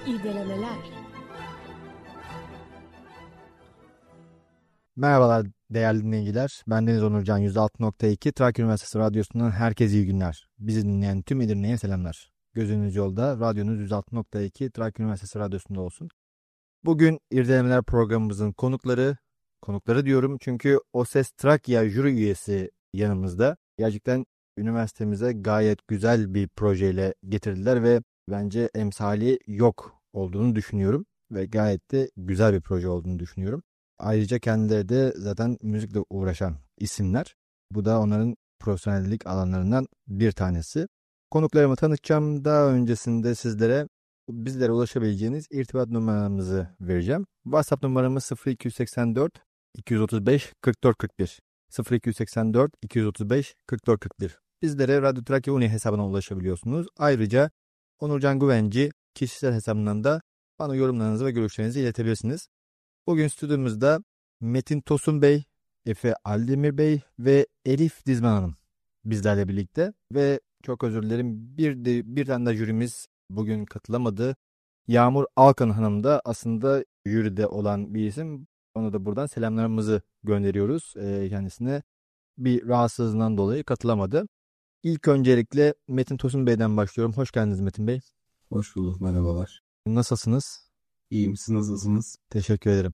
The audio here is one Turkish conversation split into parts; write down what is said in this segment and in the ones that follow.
İrdelemeler. Merhabalar değerli dinleyiciler. Ben Deniz Onurcan, 106.2 Trakya Üniversitesi Radyosu'ndan herkese iyi günler. Bizi dinleyen tüm Edirne'ye selamlar. Gözünüz yolda, radyonuz 106.2 Trakya Üniversitesi Radyosu'nda olsun. Bugün İrdelemeler programımızın konukları diyorum çünkü O Ses Trakya jüri üyesi yanımızda. Gerçekten üniversitemize gayet güzel bir projeyle getirdiler ve bence emsali yok olduğunu düşünüyorum. Ve gayet de güzel bir proje olduğunu düşünüyorum. Ayrıca kendileri de zaten müzikle uğraşan isimler. Bu da onların profesyonellik alanlarından bir tanesi. Konuklarımı tanıtacağım. Daha öncesinde sizlere bizlere ulaşabileceğiniz irtibat numaramızı vereceğim. WhatsApp numaramız 0284 235 44 41. 0284 235 44 41. Bizlere Radyo Trakya Uni hesabına ulaşabiliyorsunuz. Ayrıca Onurcan Güvenci kişisel hesabından da bana yorumlarınızı ve görüşlerinizi iletebilirsiniz. Bugün stüdyomuzda Metin Tosun Bey, Efe Aldemir Bey ve Elif Dizmen Hanım bizlerle birlikte ve çok özür dilerim bir tane de jürimiz bugün katılamadı. Yağmur Alkan Hanım da aslında jüride olan bir isim. Ona da buradan selamlarımızı gönderiyoruz. Kendisine bir rahatsızlığından dolayı katılamadı. İlk öncelikle Metin Tosun Bey'den başlıyorum. Hoş geldiniz Metin Bey. Hoş bulduk, merhabalar. Nasılsınız? İyiyim, siz nasılsınız? Teşekkür ederim.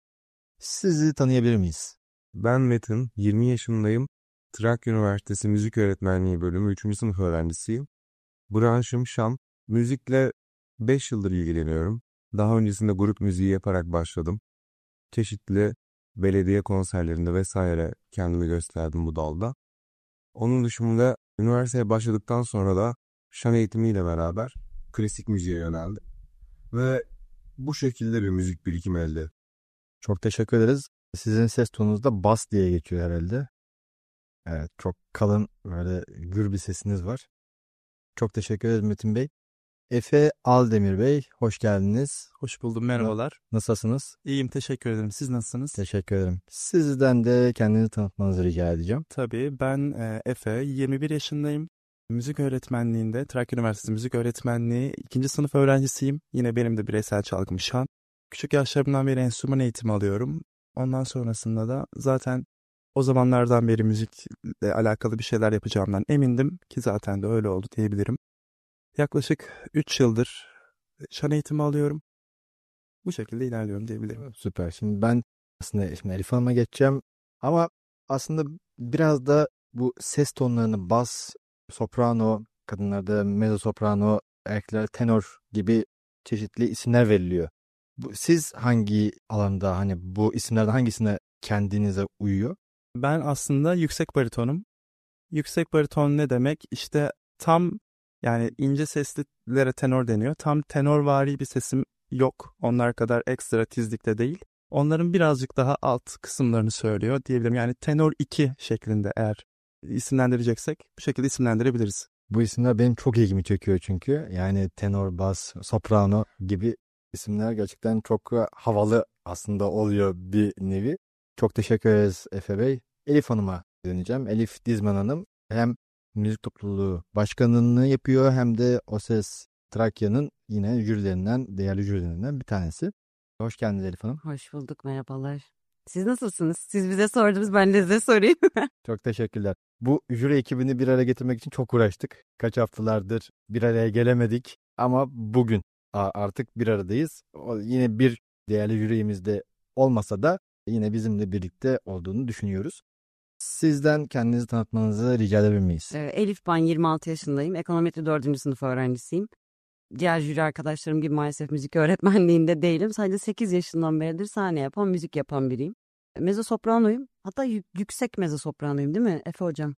Sizi tanıyabilir miyiz? Ben Metin, 20 yaşındayım. Trakya Üniversitesi Müzik Öğretmenliği bölümü 3. sınıf öğrencisiyim. Branşım şan. Müzikle 5 yıldır ilgileniyorum. Daha öncesinde grup müziği yaparak başladım. Çeşitli belediye konserlerinde vesaire kendimi gösterdim bu dalda. Onun dışında üniversiteye başladıktan sonra da şan eğitimiyle beraber klasik müziğe yöneldim. Ve bu şekilde bir müzik birikimi elde ettim. Çok teşekkür ederiz. Sizin ses tonunuz da bas diye geçiyor herhalde. Evet, çok kalın böyle gür bir sesiniz var. Çok teşekkür ederiz Metin Bey. Efe Aldemir Bey, hoş geldiniz. Hoş buldum, merhabalar. Nasılsınız? İyiyim, teşekkür ederim. Siz nasılsınız? Teşekkür ederim. Sizden de kendinizi tanıtmanızı rica edeceğim. Tabii, ben Efe, 21 yaşındayım. Müzik öğretmenliğinde, Trakya Üniversitesi Müzik Öğretmenliği 2. sınıf öğrencisiyim. Yine benim de bireysel çalgım şan. Küçük yaşlarımdan beri enstrüman eğitimi alıyorum. Ondan sonrasında da zaten o zamanlardan beri müzikle alakalı bir şeyler yapacağımdan emindim ki zaten de öyle oldu diyebilirim. Yaklaşık 3 yıldır şan eğitimi alıyorum. Bu şekilde ilerliyorum diyebilirim. Süper. Şimdi ben aslında Elif Hanım'a geçeceğim. Ama aslında biraz da bu ses tonlarını bas, soprano, kadınlarda mezzo soprano, erkeklerde tenor gibi çeşitli isimler veriliyor. Siz hangi alanda, hani bu isimlerden hangisine kendinize uyuyor? Ben aslında yüksek baritonum. Yüksek bariton ne demek? İşte tam, yani ince seslilere tenor deniyor. Tam tenorvari bir sesim yok. Onlar kadar ekstra tizlikte değil. Onların birazcık daha alt kısımlarını söylüyor diyebilirim. Yani tenor 2 şeklinde eğer isimlendireceksek bu şekilde isimlendirebiliriz. Bu isimler benim çok ilgimi çekiyor çünkü. Yani tenor, bas, soprano gibi isimler gerçekten çok havalı aslında oluyor bir nevi. Çok teşekkür ederiz Efe Bey. Elif Hanım'a döneceğim. Elif Dizmen Hanım hem müzik topluluğu başkanlığını yapıyor hem de O Ses Trakya'nın yine jürilerinden, değerli jürilerinden bir tanesi. Hoş geldiniz Elif Hanım. Hoş bulduk, merhabalar. Siz nasılsınız? Siz bize sordunuz, ben de size sorayım. Çok teşekkürler. Bu jüri ekibini bir araya getirmek için çok uğraştık. Kaç haftalardır bir araya gelemedik ama bugün artık bir aradayız. Yine bir değerli jürimiz de olmasa da yine bizimle birlikte olduğunu düşünüyoruz. Sizden kendinizi tanıtmanızı rica edebilir miyiz? Elif, ben 26 yaşındayım. Ekonometri 4. sınıf öğrencisiyim. Diğer jüri arkadaşlarım gibi maalesef müzik öğretmenliğinde değilim. Sadece 8 yaşından beridir sahne yapan, müzik yapan biriyim. Mezzo sopranoyum. Hatta yüksek mezzo sopranoyum, değil mi Efe hocam?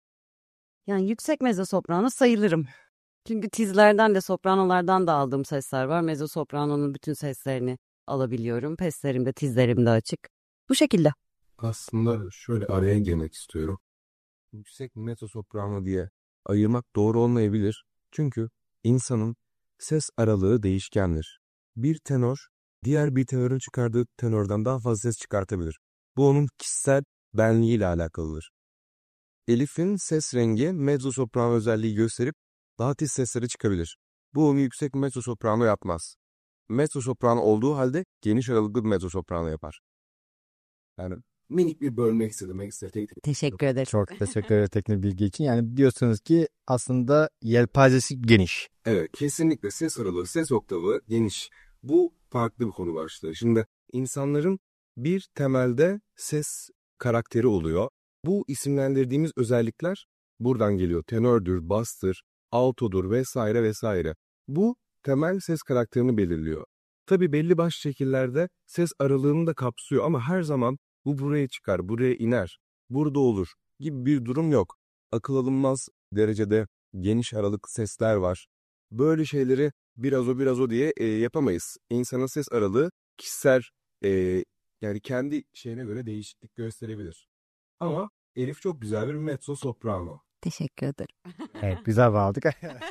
Yani yüksek mezzo soprano sayılırım. Çünkü tizlerden de sopranolardan da aldığım sesler var. Mezzo sopranonun bütün seslerini alabiliyorum. Peslerim de tizlerim de açık. Bu şekilde. Aslında şöyle araya girmek istiyorum. Yüksek mezzo soprano diye ayırmak doğru olmayabilir. Çünkü insanın ses aralığı değişkendir. Bir tenor diğer bir tenorun çıkardığı tenordan daha fazla ses çıkartabilir. Bu onun kişisel benliğiyle alakalıdır. Elif'in ses rengi mezzo soprano özelliği gösterip daha tiz sesleri çıkabilir. Bu onu yüksek mezzo soprano yapmaz. mezzo soprano olduğu halde geniş aralıklı bir mezzo soprano yapar. Yani Minik bir bölmek istedim. Ekstra teknik. Teşekkür ederim. Çok teşekkür ederim teknik bilgi için. Yani diyorsunuz ki aslında yelpazesi geniş. Evet, kesinlikle ses aralığı, ses oktavı geniş. Bu farklı bir konu başlığı. Şimdi insanların bir temelde ses karakteri oluyor. Bu isimlendirdiğimiz özellikler buradan geliyor. Tenördür, bastır, altodur vesaire vesaire. Bu temel ses karakterini belirliyor. Tabii belli başlı şekillerde ses aralığını da kapsıyor ama her zaman bu buraya çıkar, buraya iner, burada olur gibi bir durum yok. Akıl alınmaz derecede geniş aralıklı sesler var. Böyle şeyleri biraz o diye yapamayız. İnsanın ses aralığı kişisel yani kendi şeyine göre değişiklik gösterebilir. Ama Elif çok güzel bir mezzo soprano. Teşekkür ederim. Evet, güzel bağladık.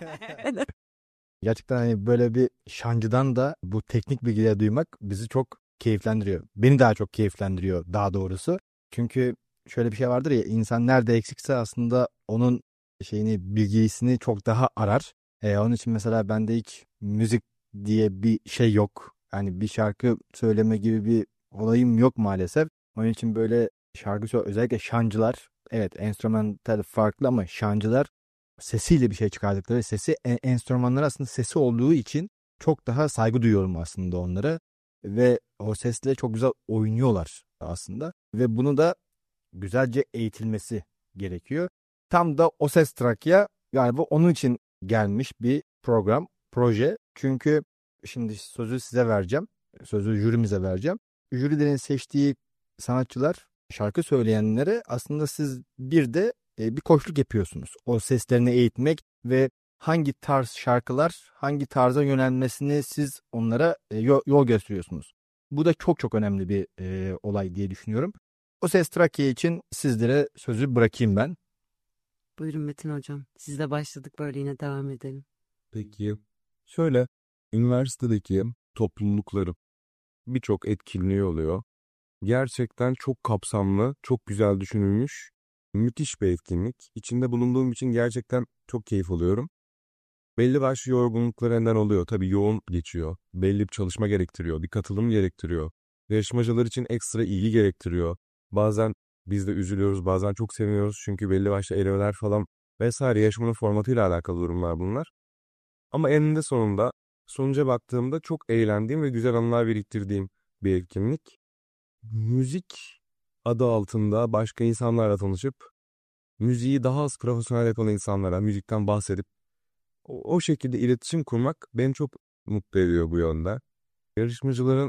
Gerçekten hani böyle bir şancıdan da bu teknik bilgileri duymak bizi çok keyiflendiriyor. Beni daha çok keyiflendiriyor daha doğrusu. Çünkü şöyle bir şey vardır ya, insan nerede eksikse aslında onun bilgisini çok daha arar. Onun için mesela bende hiç müzik diye bir şey yok. Yani bir şarkı söyleme gibi bir olayım yok maalesef. Onun için böyle özellikle şancılar, evet enstrümantal farklı ama şancılar sesiyle bir şey çıkardıkları, enstrümanlar aslında sesi olduğu için çok daha saygı duyuyorum aslında onlara ve o sesle çok güzel oynuyorlar aslında ve bunu da güzelce eğitilmesi gerekiyor. Tam da O Ses Trakya, yani bu onun için gelmiş bir proje. Çünkü şimdi sözü size vereceğim. Sözü jürimize vereceğim. Jürilerin seçtiği sanatçılar, şarkı söyleyenlere aslında siz bir de bir koçluk yapıyorsunuz. O seslerini eğitmek ve hangi tarz şarkılar, hangi tarza yönelmesini siz onlara yol gösteriyorsunuz. Bu da çok çok önemli bir olay diye düşünüyorum. O Ses Trakya için sizlere sözü bırakayım ben. Buyurun Metin Hocam. Sizle başladık, böyle yine devam edelim. Peki şöyle, üniversitedeki toplulukları birçok etkinliği oluyor. Gerçekten çok kapsamlı, çok güzel düşünülmüş, müthiş bir etkinlik. İçinde bulunduğum için gerçekten çok keyif alıyorum. Belli başlı yorgunluklarından oluyor. Tabii yoğun geçiyor. Belli bir çalışma gerektiriyor, bir katılım gerektiriyor. Yarışmacılar için ekstra ilgi gerektiriyor. Bazen biz de üzülüyoruz, bazen çok seviniyoruz çünkü belli başlı elemeler falan vesaire yarışmanın formatıyla alakalı durumlar bunlar. Ama eninde sonunda sonuca baktığımda çok eğlendiğim ve güzel anılar biriktirdiğim bir etkinlik. Müzik adı altında başka insanlarla tanışıp müziği daha az profesyonel yapan insanlara müzikten bahsedip o şekilde iletişim kurmak beni çok mutlu ediyor bu yönde. Yarışmacıların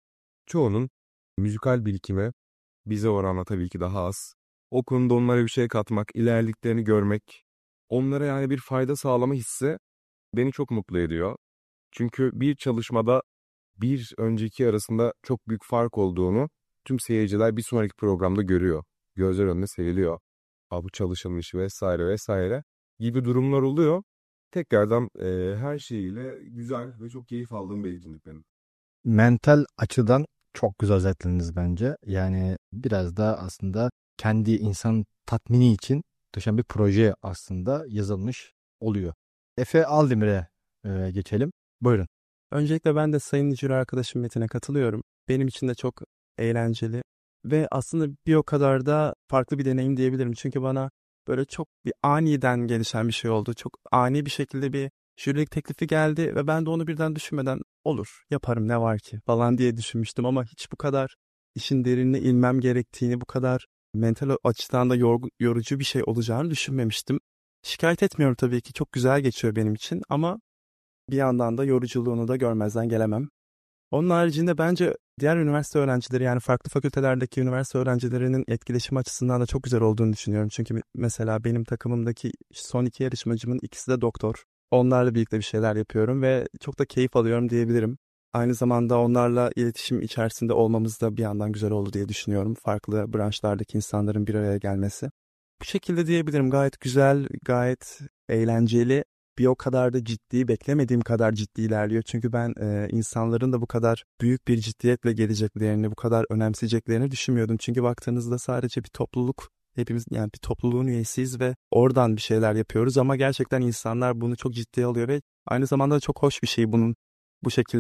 çoğunun müzikal birikimi bize oranla tabii ki daha az. O konuda onlara bir şey katmak, ilerlediklerini görmek, onlara yani bir fayda sağlama hissi beni çok mutlu ediyor. Çünkü bir çalışmada bir önceki arasında çok büyük fark olduğunu tüm seyirciler bir sonraki programda görüyor. Gözler önüne seriliyor. Bu çalışılmış vesaire vesaire gibi durumlar oluyor. Tekrardan her şeyiyle güzel ve çok keyif aldığım bir etkinlik benim. Mental açıdan çok güzel özetlediniz bence. Yani biraz da aslında kendi insan tatmini için muhteşem bir proje aslında yazılmış oluyor. Efe Aldemir'e geçelim. Buyurun. Öncelikle ben de sayın jüri arkadaşım Metin'e katılıyorum. Benim için de çok eğlenceli ve aslında bir o kadar da farklı bir deneyim diyebilirim. Çünkü bana böyle çok bir aniden gelişen bir şey oldu. Çok ani bir şekilde bir jürilik teklifi geldi ve ben de onu birden düşünmeden olur, yaparım ne var ki falan diye düşünmüştüm. Ama hiç bu kadar işin derinine inmem gerektiğini, bu kadar mental açıdan da yorucu bir şey olacağını düşünmemiştim. Şikayet etmiyorum tabii ki, çok güzel geçiyor benim için ama bir yandan da yoruculuğunu da görmezden gelemem. Onun haricinde bence diğer üniversite öğrencileri, yani farklı fakültelerdeki üniversite öğrencilerinin etkileşim açısından da çok güzel olduğunu düşünüyorum. Çünkü mesela benim takımımdaki son 2 yarışmacımın ikisi de doktor. Onlarla birlikte bir şeyler yapıyorum ve çok da keyif alıyorum diyebilirim. Aynı zamanda onlarla iletişim içerisinde olmamız da bir yandan güzel oldu diye düşünüyorum. Farklı branşlardaki insanların bir araya gelmesi. Bu şekilde diyebilirim, gayet güzel, gayet eğlenceli. Bir o kadar da ciddi, beklemediğim kadar ciddi ilerliyor. Çünkü ben insanların da bu kadar büyük bir ciddiyetle geleceklerini, bu kadar önemseyeceklerini düşünmüyordum. Çünkü baktığınızda sadece bir topluluk, hepimiz yani bir topluluğun üyesiyiz ve oradan bir şeyler yapıyoruz. Ama gerçekten insanlar bunu çok ciddiye alıyor ve aynı zamanda çok hoş bir şey bunun bu şekilde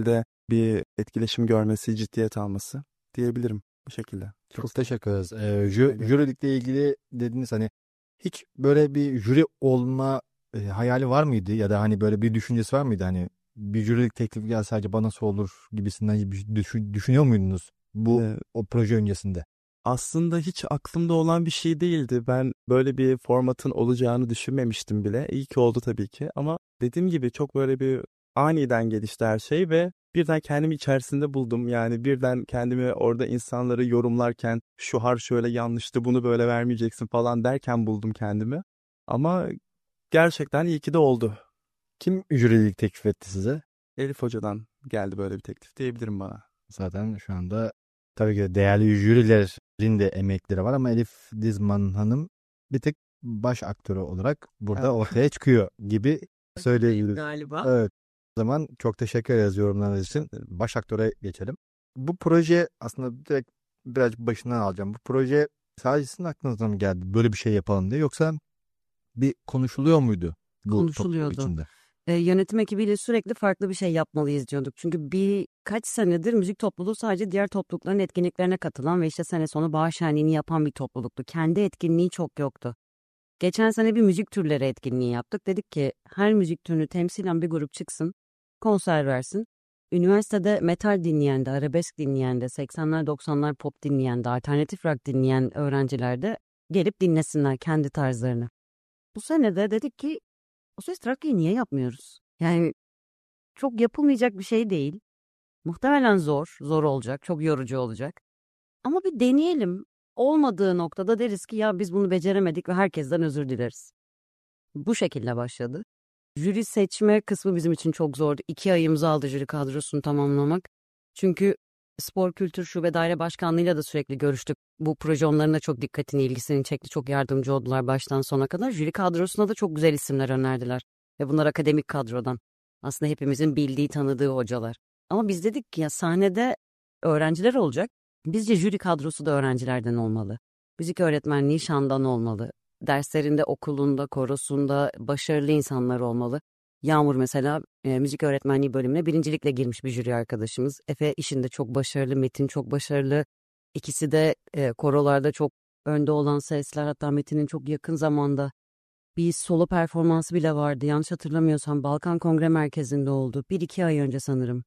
bir etkileşim görmesi, ciddiyet alması diyebilirim bu şekilde. Çok teşekkür ederiz. ederim. Jürilikle ilgili dediniz hani hiç böyle bir jüri olma hayali var mıydı ya da hani böyle bir düşüncesi var mıydı hani bir jürilik teklifi gelse sadece bana nasıl olur gibisinden bir düşünüyor muydunuz bu Ee, o proje öncesinde? Aslında hiç aklımda olan bir şey değildi. Ben böyle bir formatın olacağını düşünmemiştim bile. İyi ki oldu tabii ki. Ama dediğim gibi çok böyle bir aniden gelişti her şey ve birden kendimi içerisinde buldum. Yani birden kendimi orada insanları yorumlarken şu har şöyle yanlıştı, bunu böyle vermeyeceksin falan derken buldum kendimi. Ama gerçekten iyi ki de oldu. Kim jürilik teklif etti size? Elif Hoca'dan geldi böyle bir teklif diyebilirim bana. Zaten şu anda tabii ki de değerli jürilerin de emekleri var ama Elif Dizman Hanım bir tık baş aktörü olarak burada Evet. ortaya çıkıyor gibi söyleyebiliriz. Galiba. Evet. O zaman çok teşekkür ederiz yorumlarınız için. Baş aktöre geçelim. Bu proje aslında direkt birazcık başından alacağım. Bu proje sadece sizin aklınıza mı geldi böyle bir şey yapalım diye yoksa bir konuşuluyor muydu bu topluluk Konuşuluyordu. içinde? Yönetim ekibiyle sürekli farklı bir şey yapmalıyız diyorduk. Çünkü birkaç senedir müzik topluluğu sadece diğer toplulukların etkinliklerine katılan ve işte sene sonu bahar şenliğini yapan bir topluluktu. Kendi etkinliği çok yoktu. Geçen sene bir müzik türleri etkinliği yaptık. Dedik ki her müzik türünü temsilen bir grup çıksın, konser versin. Üniversitede metal dinleyen de, arabesk dinleyen de, 80'ler 90'lar pop dinleyen de, alternatif rock dinleyen öğrenciler de gelip dinlesinler kendi tarzlarını. Bu sene de dedik ki O Ses Trakya'yı niye yapmıyoruz? Yani çok yapılmayacak bir şey değil. Muhtemelen zor olacak, çok yorucu olacak. Ama bir deneyelim. Olmadığı noktada deriz ki ya biz bunu beceremedik ve herkesten özür dileriz. Bu şekilde başladı. Jüri seçme kısmı bizim için çok zordu. 2 ayımızı aldı jüri kadrosunu tamamlamak. Çünkü Spor Kültür Şube Daire Başkanlığı'yla da sürekli görüştük. Bu proje onların da çok dikkatini, ilgisini çekti. Çok yardımcı oldular baştan sona kadar. Jüri kadrosuna da çok güzel isimler önerdiler. Ve bunlar akademik kadrodan. Aslında hepimizin bildiği, tanıdığı hocalar. Ama biz dedik ki ya sahnede öğrenciler olacak. Bizce jüri kadrosu da öğrencilerden olmalı. Müzik öğretmenliği şandan olmalı. Derslerinde, okulunda, korosunda başarılı insanlar olmalı. Yağmur mesela müzik öğretmenliği bölümüne birincilikle girmiş bir jüri arkadaşımız. Efe işinde çok başarılı, Metin çok başarılı. İkisi de korolarda çok önde olan sesler. Hatta Metin'in çok yakın zamanda bir solo performansı bile vardı. Yanlış hatırlamıyorsam Balkan Kongre Merkezi'nde oldu. 1-2 ay önce sanırım.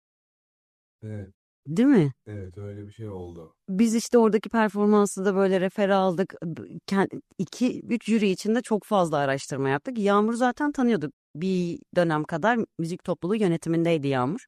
Evet, Değil mi? evet öyle bir şey oldu. Biz işte oradaki performansı da böyle refer aldık. 2-3 jüri içinde çok fazla araştırma yaptık. Yağmur zaten tanıyorduk. Bir dönem kadar müzik topluluğu yönetimindeydi Yağmur.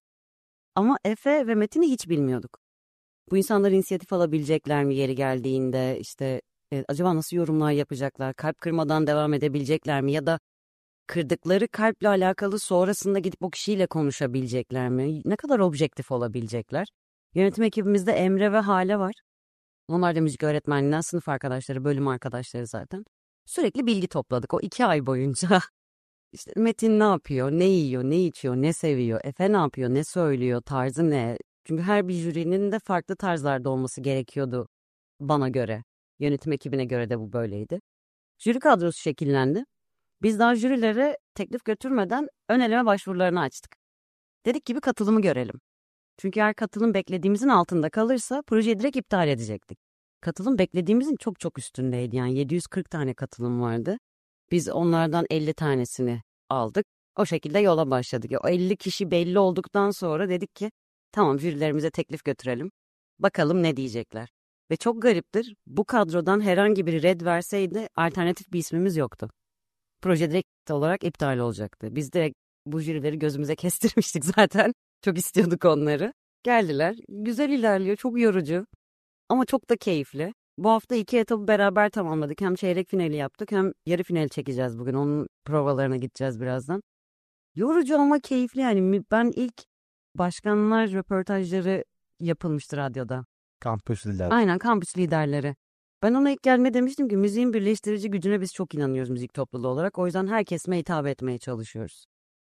Ama Efe ve Metin'i hiç bilmiyorduk. Bu insanlar inisiyatif alabilecekler mi yeri geldiğinde işte acaba nasıl yorumlar yapacaklar? Kalp kırmadan devam edebilecekler mi? Ya da kırdıkları kalple alakalı sonrasında gidip o kişiyle konuşabilecekler mi? Ne kadar objektif olabilecekler? Yönetim ekibimizde Emre ve Hale var. Onlar da müzik öğretmenliğinden sınıf arkadaşları, bölüm arkadaşları zaten. Sürekli bilgi topladık o 2 ay boyunca. İşte Metin ne yapıyor, ne yiyor, ne içiyor, ne seviyor, Efe ne yapıyor, ne söylüyor, tarzı ne? Çünkü her bir jürinin de farklı tarzlarda olması gerekiyordu bana göre. Yönetim ekibine göre de bu böyleydi. Jüri kadrosu şekillendi. Biz daha jürilere teklif götürmeden ön eleme başvurularını açtık. Dedik ki bir katılımı görelim. Çünkü eğer katılım beklediğimizin altında kalırsa projeyi direkt iptal edecektik. Katılım beklediğimizin çok çok üstündeydi. Yani 740 tane katılım vardı. Biz onlardan 50 tanesini aldık. O şekilde yola başladık. O 50 kişi belli olduktan sonra dedik ki tamam jürilerimize teklif götürelim. Bakalım ne diyecekler. Ve çok gariptir. Bu kadrodan herhangi biri red verseydi alternatif bir ismimiz yoktu. Proje direkt olarak iptal olacaktı. Biz direkt bu jürileri gözümüze kestirmiştik zaten. Çok istiyorduk onları. Geldiler. Güzel ilerliyor. Çok yorucu. Ama çok da keyifli. Bu hafta 2 etabı beraber tamamladık. Hem çeyrek finali yaptık hem yarı finali çekeceğiz bugün. Onun provalarına gideceğiz birazdan. Yorucu ama keyifli yani. Ben ilk başkanlar röportajları yapılmıştı radyoda. Kampüs lider. Aynen kampüs liderleri. Ben ona ilk gelme demiştim ki müziğin birleştirici gücüne biz çok inanıyoruz müzik topluluğu olarak. O yüzden her kesime hitap etmeye çalışıyoruz.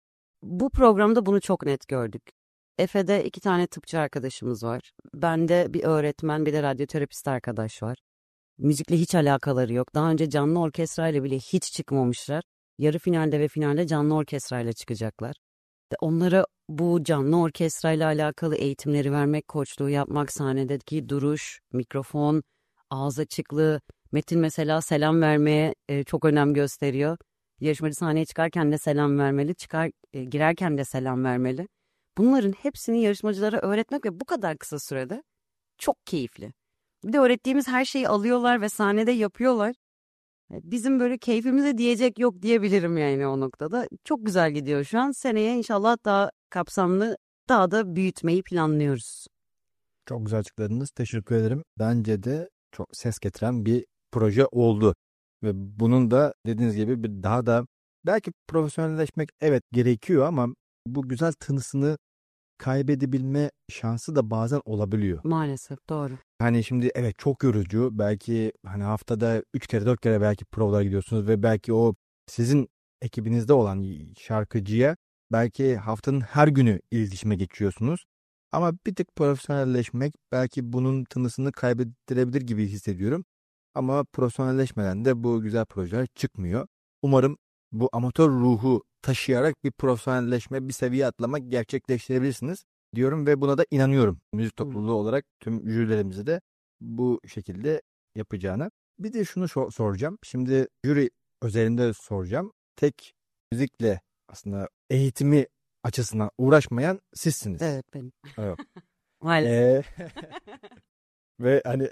Bu programda bunu çok net gördük. Efe'de 2 tane tıpçı arkadaşımız var. Bende bir öğretmen bir de radyoterapist arkadaş var. Müzikle hiç alakaları yok. Daha önce canlı orkestrayla bile hiç çıkmamışlar. Yarı finalde ve finalde canlı orkestrayla çıkacaklar. Onlara bu canlı orkestrayla alakalı eğitimleri vermek, koçluğu yapmak, sahnedeki duruş, mikrofon, ağız açıklığı. Metin mesela selam vermeye çok önem gösteriyor. Yarışmacı sahneye çıkarken de selam vermeli, girerken de selam vermeli. Bunların hepsini yarışmacılara öğretmek ve bu kadar kısa sürede çok keyifli. Bir de öğrettiğimiz her şeyi alıyorlar ve sahnede yapıyorlar. Bizim böyle keyfimize diyecek yok diyebilirim yani o noktada. Çok güzel gidiyor şu an. Seneye inşallah daha kapsamlı, daha da büyütmeyi planlıyoruz. Çok güzel açıkladınız. Teşekkür ederim. Bence de çok ses getiren bir proje oldu. Ve bunun da dediğiniz gibi bir daha da belki profesyonelleşmek evet gerekiyor ama bu güzel tınısını kaybedebilme şansı da bazen olabiliyor. Maalesef doğru. Hani şimdi evet çok yorucu. Belki hani haftada 3 kere 4 kere belki provalara gidiyorsunuz ve belki o sizin ekibinizde olan şarkıcıya belki haftanın her günü iletişime geçiyorsunuz. Ama bir tık profesyonelleşmek belki bunun tınısını kaybettirebilir gibi hissediyorum. Ama profesyonelleşmeden de bu güzel projeler çıkmıyor. Umarım bu amatör ruhu taşıyarak bir profesyonelleşme, bir seviye atlamak gerçekleştirebilirsiniz diyorum ve buna da inanıyorum. Müzik topluluğu olarak tüm jürilerimize de bu şekilde yapacağına. Bir de şunu soracağım. Şimdi jüri özelinde soracağım. Tek müzikle aslında eğitimi açısından uğraşmayan sizsiniz. Evet benim. Evet. Maalesef. Ve hani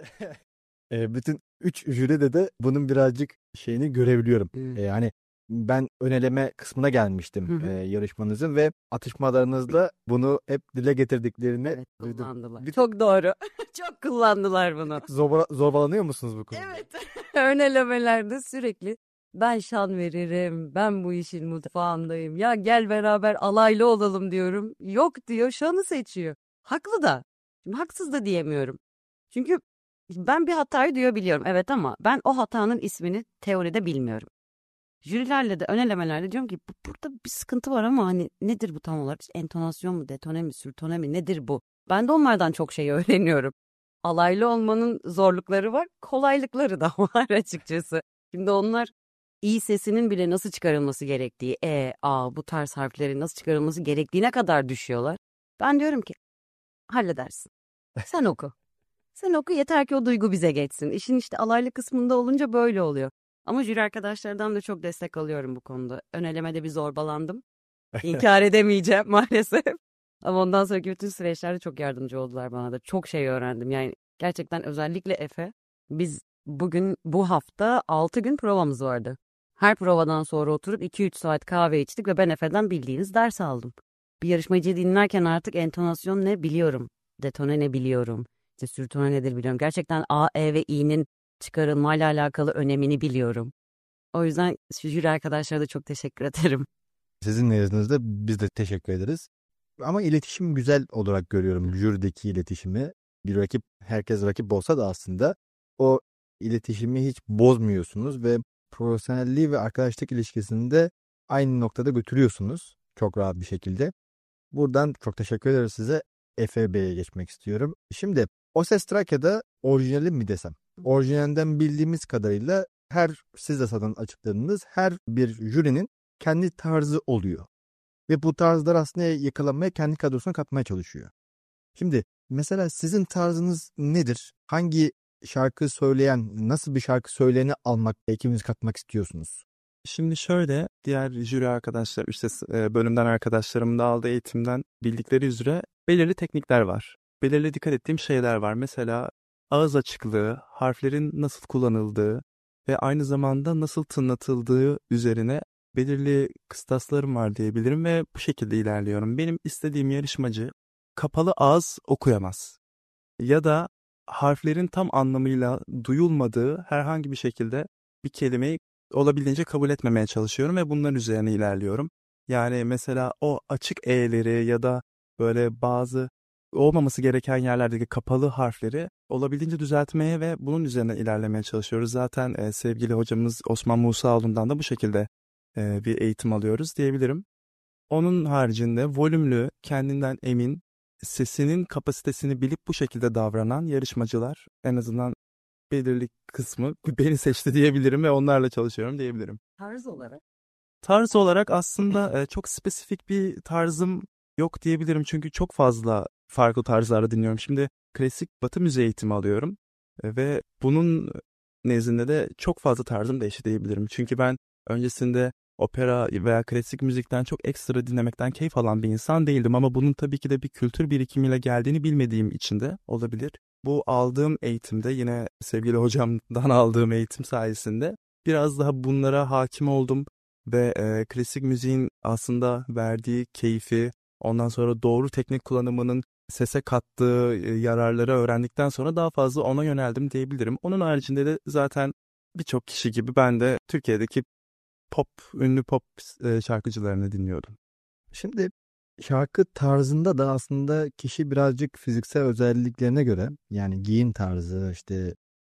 bütün 3 jüride de bunun birazcık şeyini görebiliyorum. Hani ben öneleme kısmına gelmiştim yarışmanızın ve atışmalarınızda bunu hep dile getirdiklerini Evet, duydum. kullandılar. Çok doğru. Çok kullandılar bunu. Zorbalanıyor musunuz bu konuda? Evet. Önelemelerde sürekli ben şan veririm. Ben bu işin mutfağındayım. Ya gel beraber alaylı olalım diyorum. Yok diyor. Şanı seçiyor. Haklı da. Şimdi haksız da diyemiyorum. Çünkü ben bir hatayı duyabiliyorum. Evet ama ben o hatanın ismini teoride bilmiyorum. Jürilerle de önelemelerde diyorum ki burada bir sıkıntı var ama hani nedir bu tam olarak? İşte entonasyon mu, detone mi, sürtone mi nedir bu? Ben de onlardan çok şey öğreniyorum. Alaylı olmanın zorlukları var, kolaylıkları da var açıkçası. Şimdi onlar İ sesinin bile nasıl çıkarılması gerektiği, A, bu tarz harflerin nasıl çıkarılması gerektiğine kadar düşüyorlar. Ben diyorum ki halledersin. Sen oku. Sen oku yeter ki o duygu bize geçsin. İşin işte alaylı kısmında olunca böyle oluyor. Ama jüri arkadaşlardan da çok destek alıyorum bu konuda. Önelemede bir zorbalandım. İnkar edemeyeceğim maalesef. Ama ondan sonraki bütün süreçlerde çok yardımcı oldular bana da. Çok şey öğrendim. Yani gerçekten özellikle Efe. Biz bugün bu hafta 6 gün provamız vardı. Her provadan sonra oturup 2-3 saat kahve içtik ve ben Efe'den bildiğiniz ders aldım. Bir yarışmacıyı dinlerken artık entonasyon ne biliyorum. Detone ne biliyorum. İşte sürtone nedir biliyorum. Gerçekten A, E ve İ'nin çıkarılmayla alakalı önemini biliyorum. O yüzden jüri arkadaşlara da çok teşekkür ederim. Sizin nezdinizde biz de teşekkür ederiz. Ama iletişim güzel olarak görüyorum jürideki iletişimi. Bir rakip, herkes rakip olsa da aslında o iletişimi hiç bozmuyorsunuz ve profesyonelliği ve arkadaşlık ilişkisini de aynı noktada götürüyorsunuz çok rahat bir şekilde. Buradan çok teşekkür ederiz size. Efe Bey'e geçmek istiyorum. Şimdi O Ses Trakya'da orijinali mi desem? Orijinalinden bildiğimiz kadarıyla siz de zaten açıkladınız, her bir jürinin kendi tarzı oluyor. Ve bu tarzlar aslında yakalanmaya, kendi kadrosuna katmaya çalışıyor. Şimdi mesela sizin tarzınız nedir? Hangi şarkı söyleyen, nasıl bir şarkı söyleyeni almak, ekibinize katmak istiyorsunuz? Şimdi şöyle, diğer jüri arkadaşlar, işte bölümden arkadaşlarımın da aldığı eğitimden bildikleri üzere belirli teknikler var. Belirli dikkat ettiğim şeyler var. Mesela ağız açıklığı, harflerin nasıl kullanıldığı ve aynı zamanda nasıl tınlatıldığı üzerine belirli kıstaslarım var diyebilirim ve bu şekilde ilerliyorum. Benim istediğim yarışmacı kapalı ağız okuyamaz. Ya da harflerin tam anlamıyla duyulmadığı herhangi bir şekilde bir kelimeyi olabildiğince kabul etmemeye çalışıyorum ve bunların üzerine ilerliyorum. Yani mesela o açık E'leri ya da böyle bazı olmaması gereken yerlerdeki kapalı harfleri olabildiğince düzeltmeye ve bunun üzerine ilerlemeye çalışıyoruz. Zaten sevgili hocamız Osman Musaoğlu'ndan da bu şekilde bir eğitim alıyoruz diyebilirim. Onun haricinde volümlü, kendinden emin, sesinin kapasitesini bilip bu şekilde davranan yarışmacılar, en azından belirli kısmı beni seçti diyebilirim ve onlarla çalışıyorum diyebilirim. Tarz olarak Tarz olarak aslında çok spesifik bir tarzım yok diyebilirim. Çünkü çok fazla farklı tarzlarda dinliyorum. Şimdi klasik Batı müziği eğitimi alıyorum. Ve bunun nezdinde de çok fazla tarzım değişti diyebilirim. Çünkü ben öncesinde opera veya klasik müzikten çok ekstra dinlemekten keyif alan bir insan değildim. Ama bunun tabii ki de bir kültür birikimiyle geldiğini bilmediğim için de olabilir. Bu aldığım eğitimde yine sevgili hocamdan aldığım eğitim sayesinde biraz daha bunlara hakim oldum. Ve klasik müziğin aslında verdiği keyfi, ondan sonra doğru teknik kullanımının sese kattığı yararları öğrendikten sonra daha fazla ona yöneldim diyebilirim. Onun haricinde de zaten birçok kişi gibi ben de Türkiye'deki ünlü pop şarkıcılarını dinliyordum. Şimdi şarkı tarzında da aslında kişi birazcık fiziksel özelliklerine göre, yani giyim tarzı, işte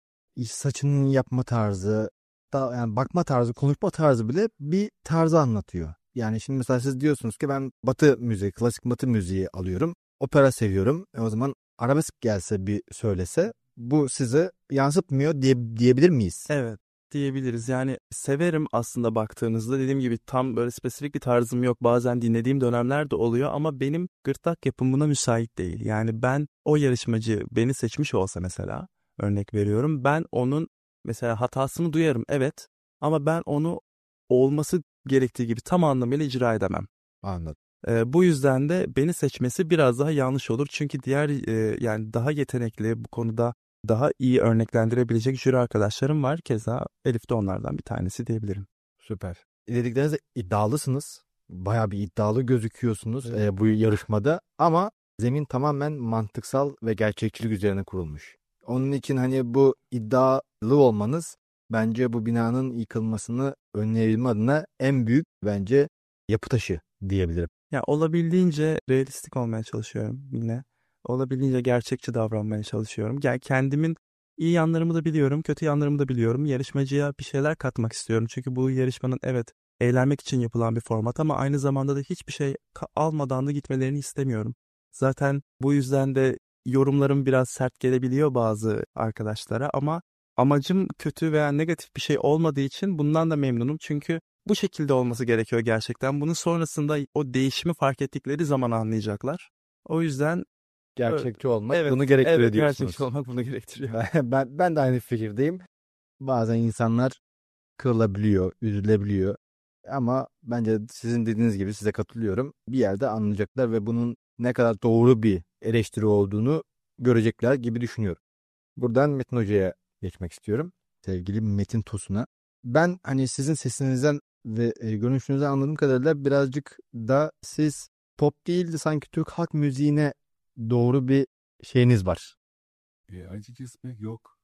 saçının yapma tarzı, yani bakma tarzı, konuşma tarzı bile bir tarzı anlatıyor. Yani şimdi mesela siz diyorsunuz ki ben Batı müziği, klasik Batı müziği alıyorum. Opera seviyorum. O zaman arabesk gelse bir söylese bu size yansıtmıyor diyebilir miyiz? Evet, diyebiliriz. Yani severim aslında baktığınızda. Dediğim gibi tam böyle spesifik bir tarzım yok. Bazen dinlediğim dönemler de oluyor ama benim gırtlak yapım buna müsait değil. Yani ben o yarışmacı beni seçmiş olsa mesela, örnek veriyorum. Ben onun mesela hatasını duyarım, evet, ama ben onu olması gerektiği gibi tam anlamıyla icra edemem. Anladım. Bu yüzden de beni seçmesi biraz daha yanlış olur. Çünkü diğer yani daha yetenekli, bu konuda daha iyi örneklendirebilecek jüri arkadaşlarım var. Keza Elif de onlardan bir tanesi diyebilirim. Süper. Dediklerinizde iddialısınız. Bayağı bir iddialı gözüküyorsunuz Evet. bu yarışmada ama zemin tamamen mantıksal ve gerçekçilik üzerine kurulmuş. Onun için hani bu iddialı olmanız bence bu binanın yıkılmasını önleyebilme adına en büyük bence yapı taşı diyebilirim. Ya olabildiğince realistik olmaya çalışıyorum yine. Olabildiğince gerçekçi davranmaya çalışıyorum. Yani kendimin iyi yanlarımı da biliyorum, kötü yanlarımı da biliyorum. Yarışmacıya bir şeyler katmak istiyorum. Çünkü bu yarışmanın evet eğlenmek için yapılan bir format ama aynı zamanda da hiçbir şey almadan da gitmelerini istemiyorum. Zaten bu yüzden de yorumlarım biraz sert gelebiliyor bazı arkadaşlara ama amacım kötü veya negatif bir şey olmadığı için bundan da memnunum. Çünkü bu şekilde olması gerekiyor gerçekten. Bunun sonrasında o değişimi fark ettikleri zaman anlayacaklar. O yüzden Gerçekçi olmak evet, bunu gerektiriyor evet, diyorsunuz. gerçekçi olmak bunu gerektiriyor. Ben de aynı fikirdeyim. Bazen insanlar kırılabiliyor, üzülebiliyor. Ama bence sizin dediğiniz gibi size katılıyorum. Bir yerde anlayacaklar ve bunun ne kadar doğru bir eleştiri olduğunu görecekler gibi düşünüyorum. Buradan Metin Hoca'ya geçmek istiyorum. Sevgili Metin Tosun'a. Ben hani sizin sesinizden ve görünüşünüzden anladığım kadarıyla birazcık da siz pop değil de sanki Türk halk müziğine doğru bir şeyiniz var. Açıkçası pek yok.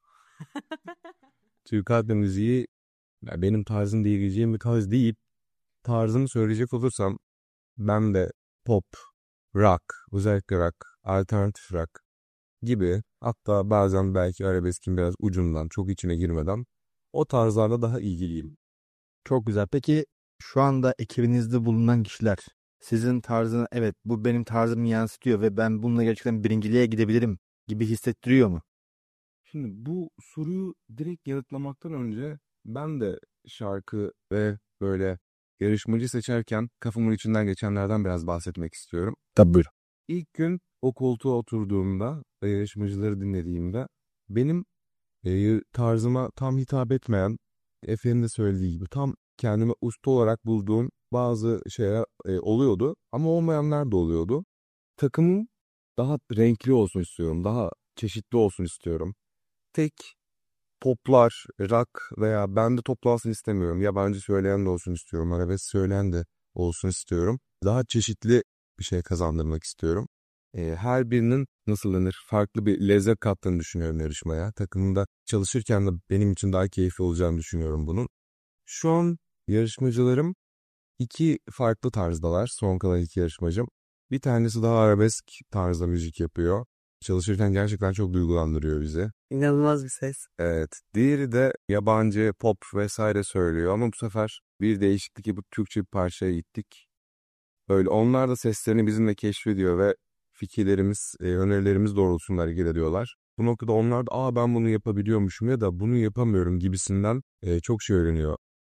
Türk halk müziği benim tarzım diyebileceğim bir tarz değil. Tarzımı söyleyecek olursam ben de pop, rock, özellikle rock, alternatif rock gibi, hatta bazen belki arabeskin biraz ucundan, çok içine girmeden o tarzlarla daha ilgiliyim. Çok güzel. Peki şu anda ekibinizde bulunan kişiler sizin tarzına evet bu benim tarzımı yansıtıyor ve ben bununla gerçekten birinciliğe gidebilirim gibi hissettiriyor mu? Şimdi bu soruyu direkt yanıtlamaktan önce ben de şarkı ve böyle yarışmacı seçerken kafamın içinden geçenlerden biraz bahsetmek istiyorum. Tabii buyurun. İlk gün o koltuğa oturduğumda ve yarışmacıları dinlediğimde benim tarzıma tam hitap etmeyen, Efe'nin de söylediği gibi tam kendime usta olarak bulduğum bazı şeyler oluyordu ama olmayanlar da oluyordu. Takımım daha renkli olsun istiyorum, daha çeşitli olsun istiyorum. Tek poplar, rock veya bende toplansın istemiyorum. Yabancı söyleyen de olsun istiyorum, arabesk söyleyen de olsun istiyorum. Daha çeşitli bir şey kazandırmak istiyorum. Her birinin nasıl denir farklı bir lezzet kattığını düşünüyorum yarışmaya. Takımda çalışırken de benim için daha keyifli olacağını düşünüyorum bunun. Şu an yarışmacılarım iki farklı tarzdalar. Son kalan iki yarışmacım. Bir tanesi daha arabesk tarzda müzik yapıyor. Çalışırken gerçekten çok duygulandırıyor bizi. İnanılmaz bir ses. Evet. Diğeri de yabancı pop vesaire söylüyor ama bu sefer bir değişiklik yapıp Türkçe bir parçaya gittik. Öyle onlar da seslerini bizimle keşfediyor ve fikirlerimiz, önerilerimiz doğrultusunda hareket ediyorlar. Bu noktada onlar da ben bunu yapabiliyormuşum ya da bunu yapamıyorum gibisinden çok şey öğreniyor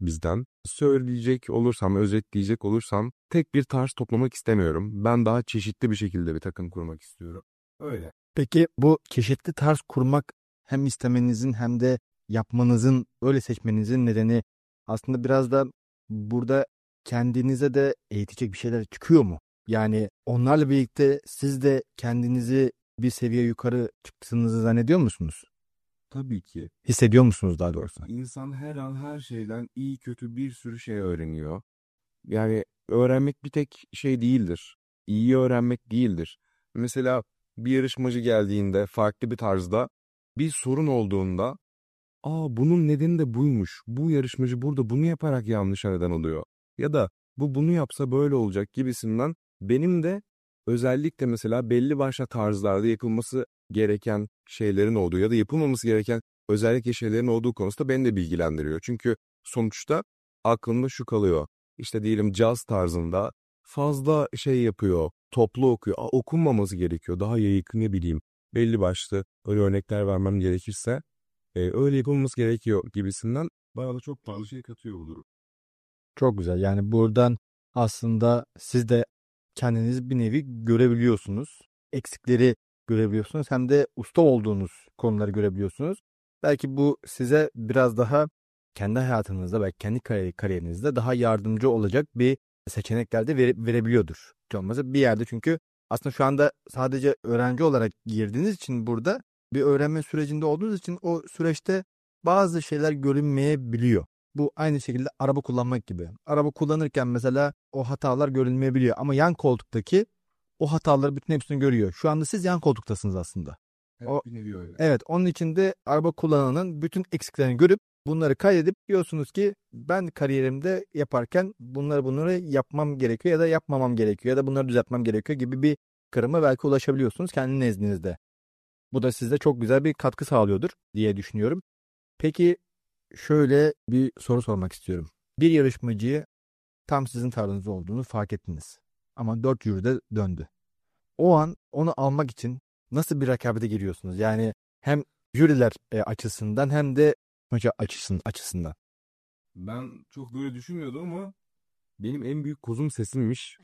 bizden. Söyleyecek olursam, özetleyecek olursam tek bir tarz toplamak istemiyorum. Ben daha çeşitli bir şekilde bir takım kurmak istiyorum. Öyle. Peki bu çeşitli tarz kurmak hem istemenizin hem de yapmanızın, öyle seçmenizin nedeni aslında biraz da burada kendinize de eğitecek bir şeyler çıkıyor mu? Yani onlarla birlikte siz de kendinizi bir seviye yukarı çıktığınızı zannediyor musunuz? Tabii ki. Hissediyor musunuz daha doğrusu? İnsan her an her şeyden iyi kötü bir sürü şey öğreniyor. Yani öğrenmek bir tek şey değildir. İyi öğrenmek değildir. Mesela bir yarışmacı geldiğinde farklı bir tarzda bir sorun olduğunda bunun nedeni de buymuş. Bu yarışmacı burada bunu yaparak yanlışa neden oluyor. Ya da bu bunu yapsa böyle olacak gibisinden benim de özellikle mesela belli başlı tarzlarda yapılması gereken şeylerin olduğu ya da yapılmaması gereken özellikle şeylerin olduğu konusunda beni de bilgilendiriyor. Çünkü sonuçta aklımda şu kalıyor. İşte diyelim caz tarzında fazla şey yapıyor, toplu okuyor. Okunmaması gerekiyor. Daha yayık ne bileyim belli başlı öyle örnekler vermem gerekirse öyle yapılması gerekiyor gibisinden bana da çok fazla şey katıyor bu durum. Çok güzel. Yani buradan aslında siz de kendinizi bir nevi görebiliyorsunuz. Eksikleri görebiliyorsunuz. Hem de usta olduğunuz konuları görebiliyorsunuz. Belki bu size biraz daha kendi hayatınızda, belki kendi kariyerinizde daha yardımcı olacak bir seçenekler de verebiliyordur. Hiç olmazsa bir yerde, çünkü aslında şu anda sadece öğrenci olarak girdiğiniz için burada bir öğrenme sürecinde olduğunuz için o süreçte bazı şeyler görünmeyebiliyor. Bu aynı şekilde araba kullanmak gibi. Araba kullanırken mesela o hatalar görülmeyebiliyor ama yan koltuktaki o hataları bütün hepsini görüyor. Şu anda siz yan koltuktasınız aslında. O, bir nevi öyle. evet, onun için de araba kullananın bütün eksiklerini görüp bunları kaydedip diyorsunuz ki ben kariyerimde yaparken bunları yapmam gerekiyor ya da yapmamam gerekiyor ya da bunları düzeltmem gerekiyor gibi bir kırıma belki ulaşabiliyorsunuz kendi nezdinizde. Bu da size çok güzel bir katkı sağlıyordur diye düşünüyorum. Peki şöyle bir soru sormak istiyorum. Bir yarışmacıyı tam sizin tarzınız olduğunu fark ettiniz. Ama 4 jüride döndü. O an onu almak için nasıl bir rekabete giriyorsunuz? Yani hem jüriler açısından hem de hoca açısından. Ben çok böyle düşünmüyordum ama benim en büyük kozum sesimmiş.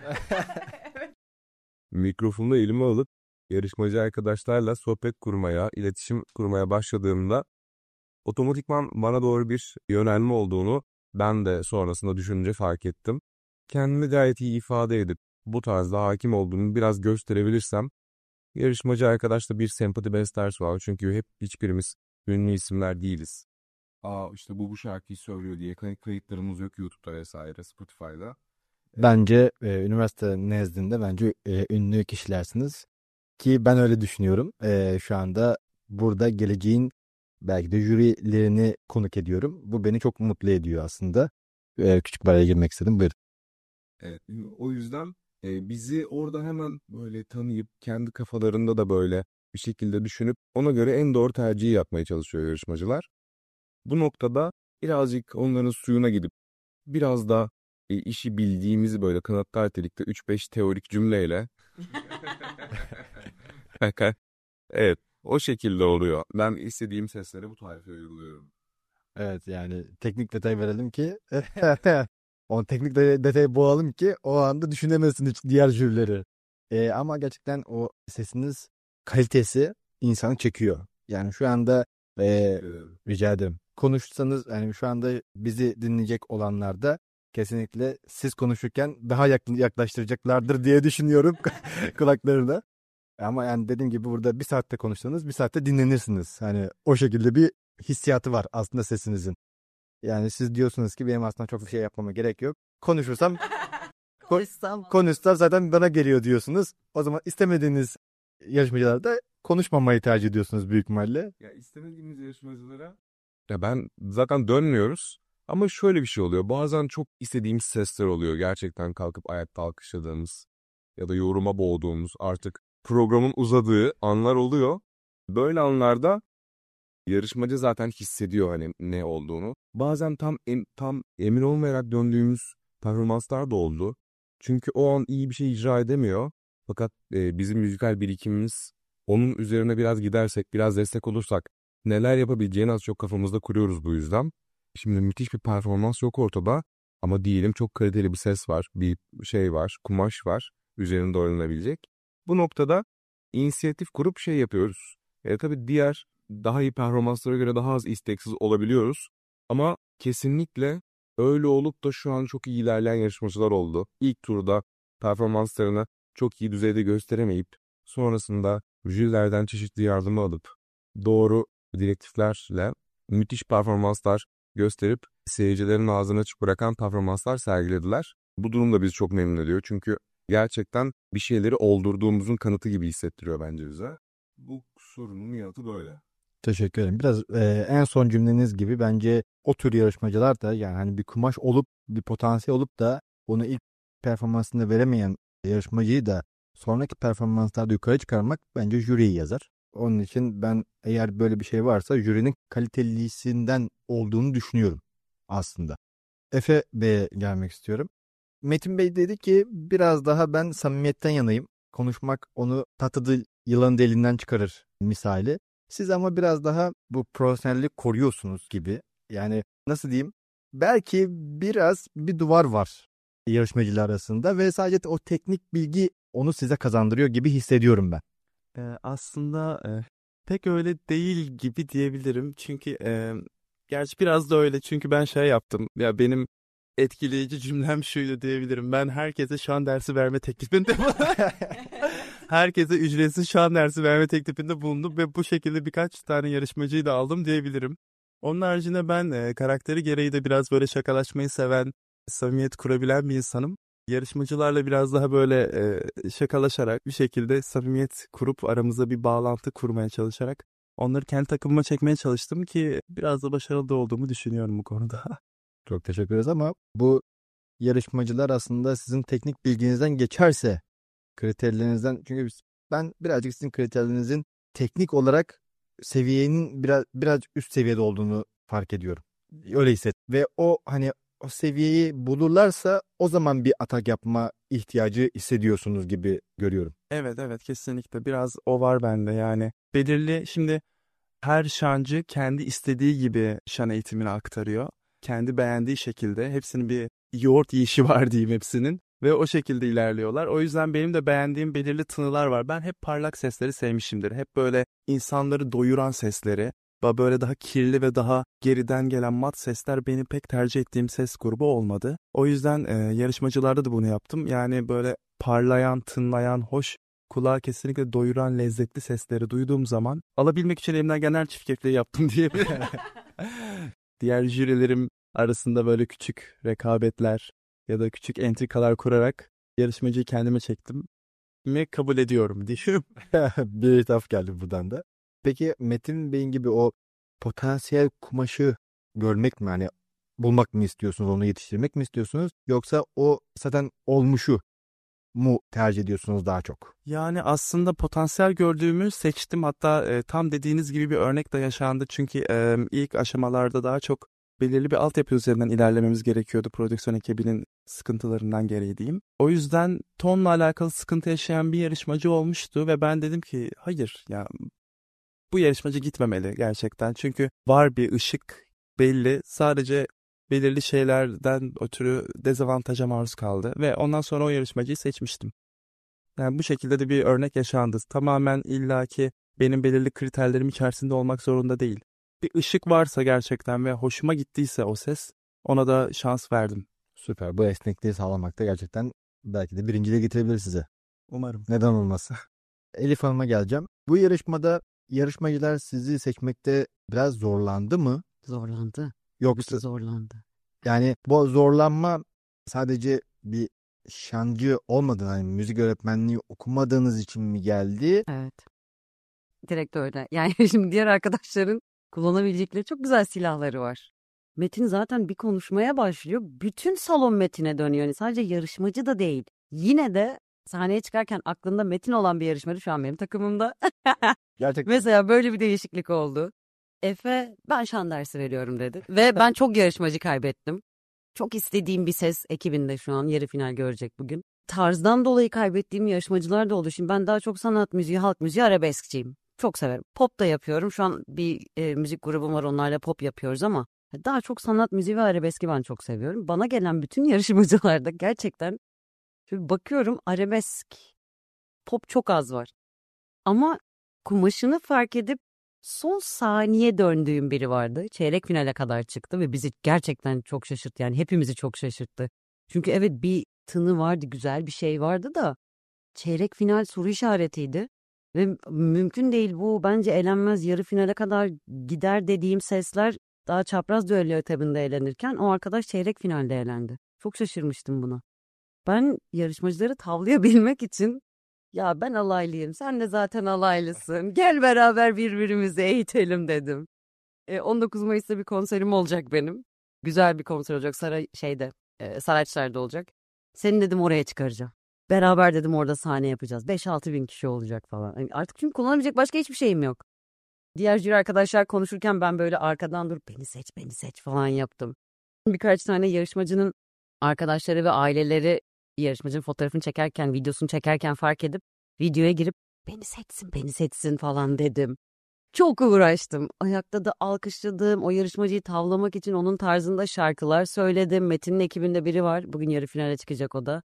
Mikrofonu elime alıp yarışmacı arkadaşlarla sohbet kurmaya, iletişim kurmaya başladığımda otomatikman bana doğru bir yönelme olduğunu ben de sonrasında düşününce fark ettim. Kendimi gayet iyi ifade edip bu tarzda hakim olduğumu biraz gösterebilirsem yarışmacı arkadaşla bir sempati beslerse var. Çünkü hep hiçbirimiz ünlü isimler değiliz. İşte bu şarkıyı söylüyor diye kayıtlarımız yok YouTube'da vesaire, Spotify'da. Bence üniversite nezdinde bence ünlü kişilersiniz. Ki ben öyle düşünüyorum. Şu anda burada geleceğin belki de jürilerini konuk ediyorum. Bu beni çok mutlu ediyor aslında. Küçük bir araya girmek istedim. Buyurun. Evet, o yüzden bizi orada hemen böyle tanıyıp kendi kafalarında da böyle bir şekilde düşünüp ona göre en doğru tercihi yapmaya çalışıyor yarışmacılar. Bu noktada birazcık onların suyuna gidip biraz da işi bildiğimizi böyle kanatlar delikte 3-5 teorik cümleyle evet o şekilde oluyor. Ben istediğim seslere bu tarifi uyguluyorum. Evet, yani teknik detay verelim ki o teknik detayı boğalım ki o anda düşünemesin hiç diğer jürileri. Ama gerçekten o sesiniz kalitesi insanı çekiyor. Yani şu anda rica ederim. Konuşsanız, yani şu anda bizi dinleyecek olanlar da kesinlikle siz konuşurken daha yaklaştıracaklardır diye düşünüyorum kulaklarına. Ama yani dediğim gibi burada bir saatte konuşsanız bir saatte dinlenirsiniz. Hani o şekilde bir hissiyatı var aslında sesinizin. Yani siz diyorsunuz ki benim aslında çok bir şey yapmama gerek yok. Konuşursam konuşsam zaten bana geliyor diyorsunuz. O zaman istemediğiniz yarışmacılarda konuşmamayı tercih ediyorsunuz büyük ihtimalle. Ya istemediğimiz yarışmacılara ya ben zaten dönmüyoruz. Ama şöyle bir şey oluyor. Bazen çok istediğimiz sesler oluyor. Gerçekten kalkıp ayakta alkışladığımız ya da yoruma boğduğumuz artık programın uzadığı anlar oluyor. Böyle anlarda yarışmacı zaten hissediyor hani ne olduğunu. Bazen tam emin olmayarak döndüğümüz performanslar da oldu. Çünkü o an iyi bir şey icra edemiyor. Fakat bizim müzikal birikimimiz onun üzerine biraz gidersek, biraz destek olursak neler yapabileceğini az çok kafamızda kuruyoruz bu yüzden. Şimdi müthiş bir performans yok ortada ama diyelim çok kaliteli bir ses var, bir şey var, kumaş var üzerinde oynanabilecek. Bu noktada inisiyatif kurup şey yapıyoruz. Tabii diğer daha iyi performanslara göre daha az isteksiz olabiliyoruz. Ama kesinlikle öyle olup da şu an çok iyi ilerleyen yarışmacılar oldu. İlk turda performanslarını çok iyi düzeyde gösteremeyip sonrasında jürilerden çeşitli yardımı alıp doğru direktiflerle müthiş performanslar gösterip seyircilerin ağzını açık bırakan performanslar sergilediler. Bu durum da bizi çok memnun ediyor çünkü gerçekten bir şeyleri oldurduğumuzun kanıtı gibi hissettiriyor bence bize. Bu sorunun yanıtı böyle. Teşekkür ederim. Biraz en son cümleniz gibi bence o tür yarışmacılar da yani hani bir kumaş olup bir potansiyel olup da onu ilk performansında veremeyen yarışmacıyı da sonraki performanslarda yukarı çıkarmak bence jüriyi yazar. Onun için ben eğer böyle bir şey varsa jürinin kalitelisinden olduğunu düşünüyorum aslında. Efe Bey'e gelmek istiyorum. Metin Bey dedi ki biraz daha ben samimiyetten yanayım. Konuşmak onu tatlı yılanın deliğinden çıkarır misali. Siz ama biraz daha bu profesyonelliği koruyorsunuz gibi. Yani nasıl diyeyim? Belki biraz bir duvar var yarışmacılar arasında ve sadece o teknik bilgi onu size kazandırıyor gibi hissediyorum ben. Aslında pek öyle değil gibi diyebilirim. Çünkü gerçi biraz da öyle. Çünkü ben şey yaptım. Ya benim etkileyici cümlem şuydu diyebilirim. Ben herkese şan dersi verme teklifinde herkese ücretsiz şan dersi verme teklifinde bulundum ve bu şekilde birkaç tane yarışmacıyı da aldım diyebilirim. Onun haricinde ben karakteri gereği de biraz böyle şakalaşmayı seven, samimiyet kurabilen bir insanım. Yarışmacılarla biraz daha böyle şakalaşarak bir şekilde samimiyet kurup aramızda bir bağlantı kurmaya çalışarak onları kendi takımıma çekmeye çalıştım ki biraz da başarılı da olduğumu düşünüyorum bu konuda. Çok teşekkür ederiz ama bu yarışmacılar aslında sizin teknik bilginizden geçerse kriterlerinizden çünkü ben birazcık sizin kriterlerinizin teknik olarak seviyenin biraz üst seviyede olduğunu fark ediyorum. Öyle hisset. Ve o hani o seviyeyi bulurlarsa o zaman bir atak yapma ihtiyacı hissediyorsunuz gibi görüyorum. Evet kesinlikle biraz o var bende yani. Belirli şimdi her şancı kendi istediği gibi şan eğitimini aktarıyor. Kendi beğendiği şekilde hepsinin bir yoğurt yiyişi var diyeyim hepsinin. Ve o şekilde ilerliyorlar. O yüzden benim de beğendiğim belirli tınılar var. Ben hep parlak sesleri sevmişimdir. Hep böyle insanları doyuran sesleri. Böyle daha kirli ve daha geriden gelen mat sesler benim pek tercih ettiğim ses grubu olmadı. O yüzden yarışmacılarda da bunu yaptım. Yani böyle parlayan, tınlayan, hoş, kulağı kesinlikle doyuran, lezzetli sesleri duyduğum zaman alabilmek için elimden gelen her çirkefliği yaptım diyebilirim. Diğer jürilerim arasında böyle küçük rekabetler ya da küçük entrikalar kurarak yarışmacıyı kendime çektim mi kabul ediyorum diyeyim. Bir hitap geldi buradan da. Peki Metin Bey'in gibi o potansiyel kumaşı görmek mi? Hani bulmak mı istiyorsunuz, onu yetiştirmek mi istiyorsunuz? Yoksa o zaten olmuşu mu tercih ediyorsunuz daha çok? Yani aslında potansiyel gördüğümü seçtim. Hatta tam dediğiniz gibi bir örnek de yaşandı. Çünkü ilk aşamalarda daha çok belirli bir altyapı üzerinden ilerlememiz gerekiyordu prodüksiyon ekibinin sıkıntılarından gereği diyeyim. O yüzden tonla alakalı sıkıntı yaşayan bir yarışmacı olmuştu ve ben dedim ki hayır ya bu yarışmacı gitmemeli gerçekten. Çünkü var bir ışık belli, sadece belirli şeylerden ötürü dezavantaja maruz kaldı ve ondan sonra o yarışmacıyı seçmiştim. Yani bu şekilde de bir örnek yaşandı. Tamamen illaki benim belirli kriterlerim içerisinde olmak zorunda değil. Bir ışık varsa gerçekten ve hoşuma gittiyse o ses, ona da şans verdim. Süper. Bu esnekliği sağlamakta gerçekten belki de birinciliğe getirebilir size. Umarım. Neden olmasın? Elif Hanım'a geleceğim. Bu yarışmada yarışmacılar sizi seçmekte biraz zorlandı mı? Zorlandı. Yoksa Zorlandı. yani bu zorlanma sadece bir şancı olmadan hani müzik öğretmenliği okumadığınız için mi geldi? Evet. Direkt öyle. Yani şimdi diğer arkadaşların kullanabilecekleri çok güzel silahları var. Metin zaten bir konuşmaya başlıyor. Bütün salon Metin'e dönüyor. Yani sadece yarışmacı da değil. Yine de sahneye çıkarken aklında Metin olan bir yarışmacı şu an benim takımımda. Gerçekten. Mesela böyle bir değişiklik oldu. Efe ben şan dersi veriyorum dedi. Ve ben çok yarışmacı kaybettim. Çok istediğim bir ses ekibinde şu an yarı final görecek bugün. Tarzdan dolayı kaybettiğim yarışmacılar da oldu. Şimdi ben daha çok sanat müziği, halk müziği, arabeskçiyim. Çok severim. Pop da yapıyorum. Şu an bir müzik grubum var, onlarla pop yapıyoruz ama Daha çok sanat müziği ve arabeski ben çok seviyorum. Bana gelen bütün yarışmacılarda gerçekten şöyle bakıyorum, arabesk, pop çok az var. Ama kumaşını fark edip son saniye döndüğüm biri vardı. Çeyrek finale kadar çıktı ve bizi gerçekten çok şaşırttı. Yani hepimizi çok şaşırttı. Çünkü evet, bir tını vardı, güzel bir şey vardı da çeyrek final soru işaretiydi. Ve mümkün değil, bu bence elenmez, yarı finale kadar gider dediğim sesler daha çapraz düello etabında elenirken o arkadaş çeyrek finalde elendi. Çok şaşırmıştım buna. Ben yarışmacıları tavlayabilmek için ya ben alaylıyım, sen de zaten alaylısın, gel beraber birbirimizi eğitelim dedim. 19 Mayıs'ta bir konserim olacak benim. Güzel bir konser olacak, Saraçlar'da olacak. Seni dedim oraya çıkaracağım. Beraber dedim orada sahne yapacağız. 5-6 bin kişi olacak falan. Yani artık çünkü kullanabilecek başka hiçbir şeyim yok. Diğer jüri arkadaşlar konuşurken ben böyle arkadan durup beni seç falan yaptım. Birkaç tane yarışmacının arkadaşları ve aileleri yarışmacının fotoğrafını çekerken, videosunu çekerken fark edip videoya girip beni seçsin falan dedim. Çok uğraştım. Ayakta da alkışladım. O yarışmacıyı tavlamak için onun tarzında şarkılar söyledim. Metin'in ekibinde biri var. Bugün yarı finale çıkacak o da.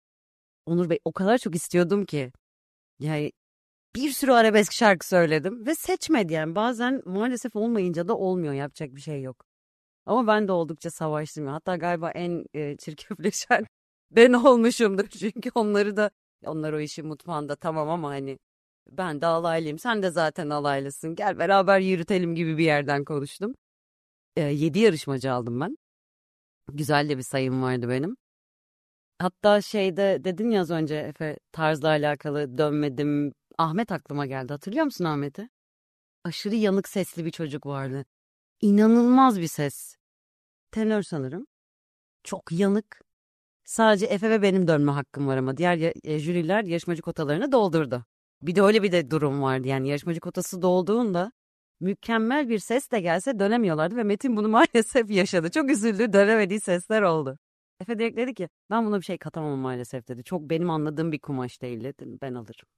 Onur Bey, o kadar çok istiyordum ki. Yani bir sürü arabesk şarkı söyledim ve seçmedi yani. Bazen maalesef olmayınca da olmuyor. Yapacak bir şey yok. Ama ben de oldukça savaştım. Hatta galiba en çirkefleşen ben olmuşumdur. Çünkü onlar o işin mutfağında tamam ama hani ben de alaylıyım. Sen de zaten alaylısın. Gel beraber yürütelim gibi bir yerden konuştum. 7 yarışmacı aldım ben. Güzel de bir sayım vardı benim. Hatta dedin ya az önce Efe, tarzla alakalı dönmedim. Ahmet aklıma geldi. Hatırlıyor musun Ahmet'i? Aşırı yanık sesli bir çocuk vardı. İnanılmaz bir ses. Tenör sanırım. Çok yanık. Sadece Efe ve benim dönme hakkım var ama diğer jüriler yarışmacı kotalarını doldurdu. Bir de öyle bir de durum vardı. Yani yarışmacı kotası dolduğunda mükemmel bir ses de gelse dönemiyorlardı ve Metin bunu maalesef yaşadı. Çok üzüldü, dönemediği sesler oldu. Efe direkt dedi ki ben buna bir şey katamam maalesef dedi. Çok benim anladığım bir kumaş değil dedim. Ben alırım.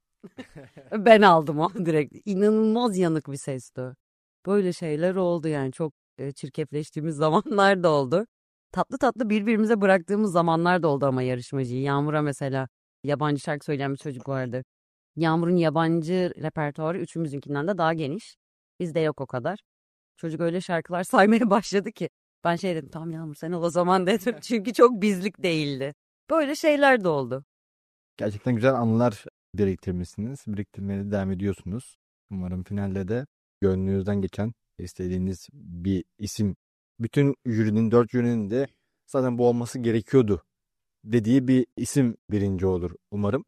Ben aldım o direkt. İnanılmaz yanık bir sesti o. Böyle şeyler oldu yani, çok çirkefleştiğimiz zamanlar da oldu. Tatlı tatlı birbirimize bıraktığımız zamanlar da oldu ama yarışmacıyı. Yağmur'a mesela yabancı şarkı söyleyen bir çocuk vardı. Yağmur'un yabancı repertuarı üçümüzünkinden de daha geniş. Bizde yok o kadar. Çocuk öyle şarkılar saymaya başladı ki ben dedim, tamam Yağmur sen ol o zaman dedim. Çünkü çok bizlik değildi. Böyle şeyler de oldu. Gerçekten güzel anılar biriktirmişsiniz. Biriktirmeye de devam ediyorsunuz. Umarım finalde de gönlünüzden geçen istediğiniz bir isim, bütün jürinin, 4 jürinin de zaten bu olması gerekiyordu dediği bir isim birinci olur umarım.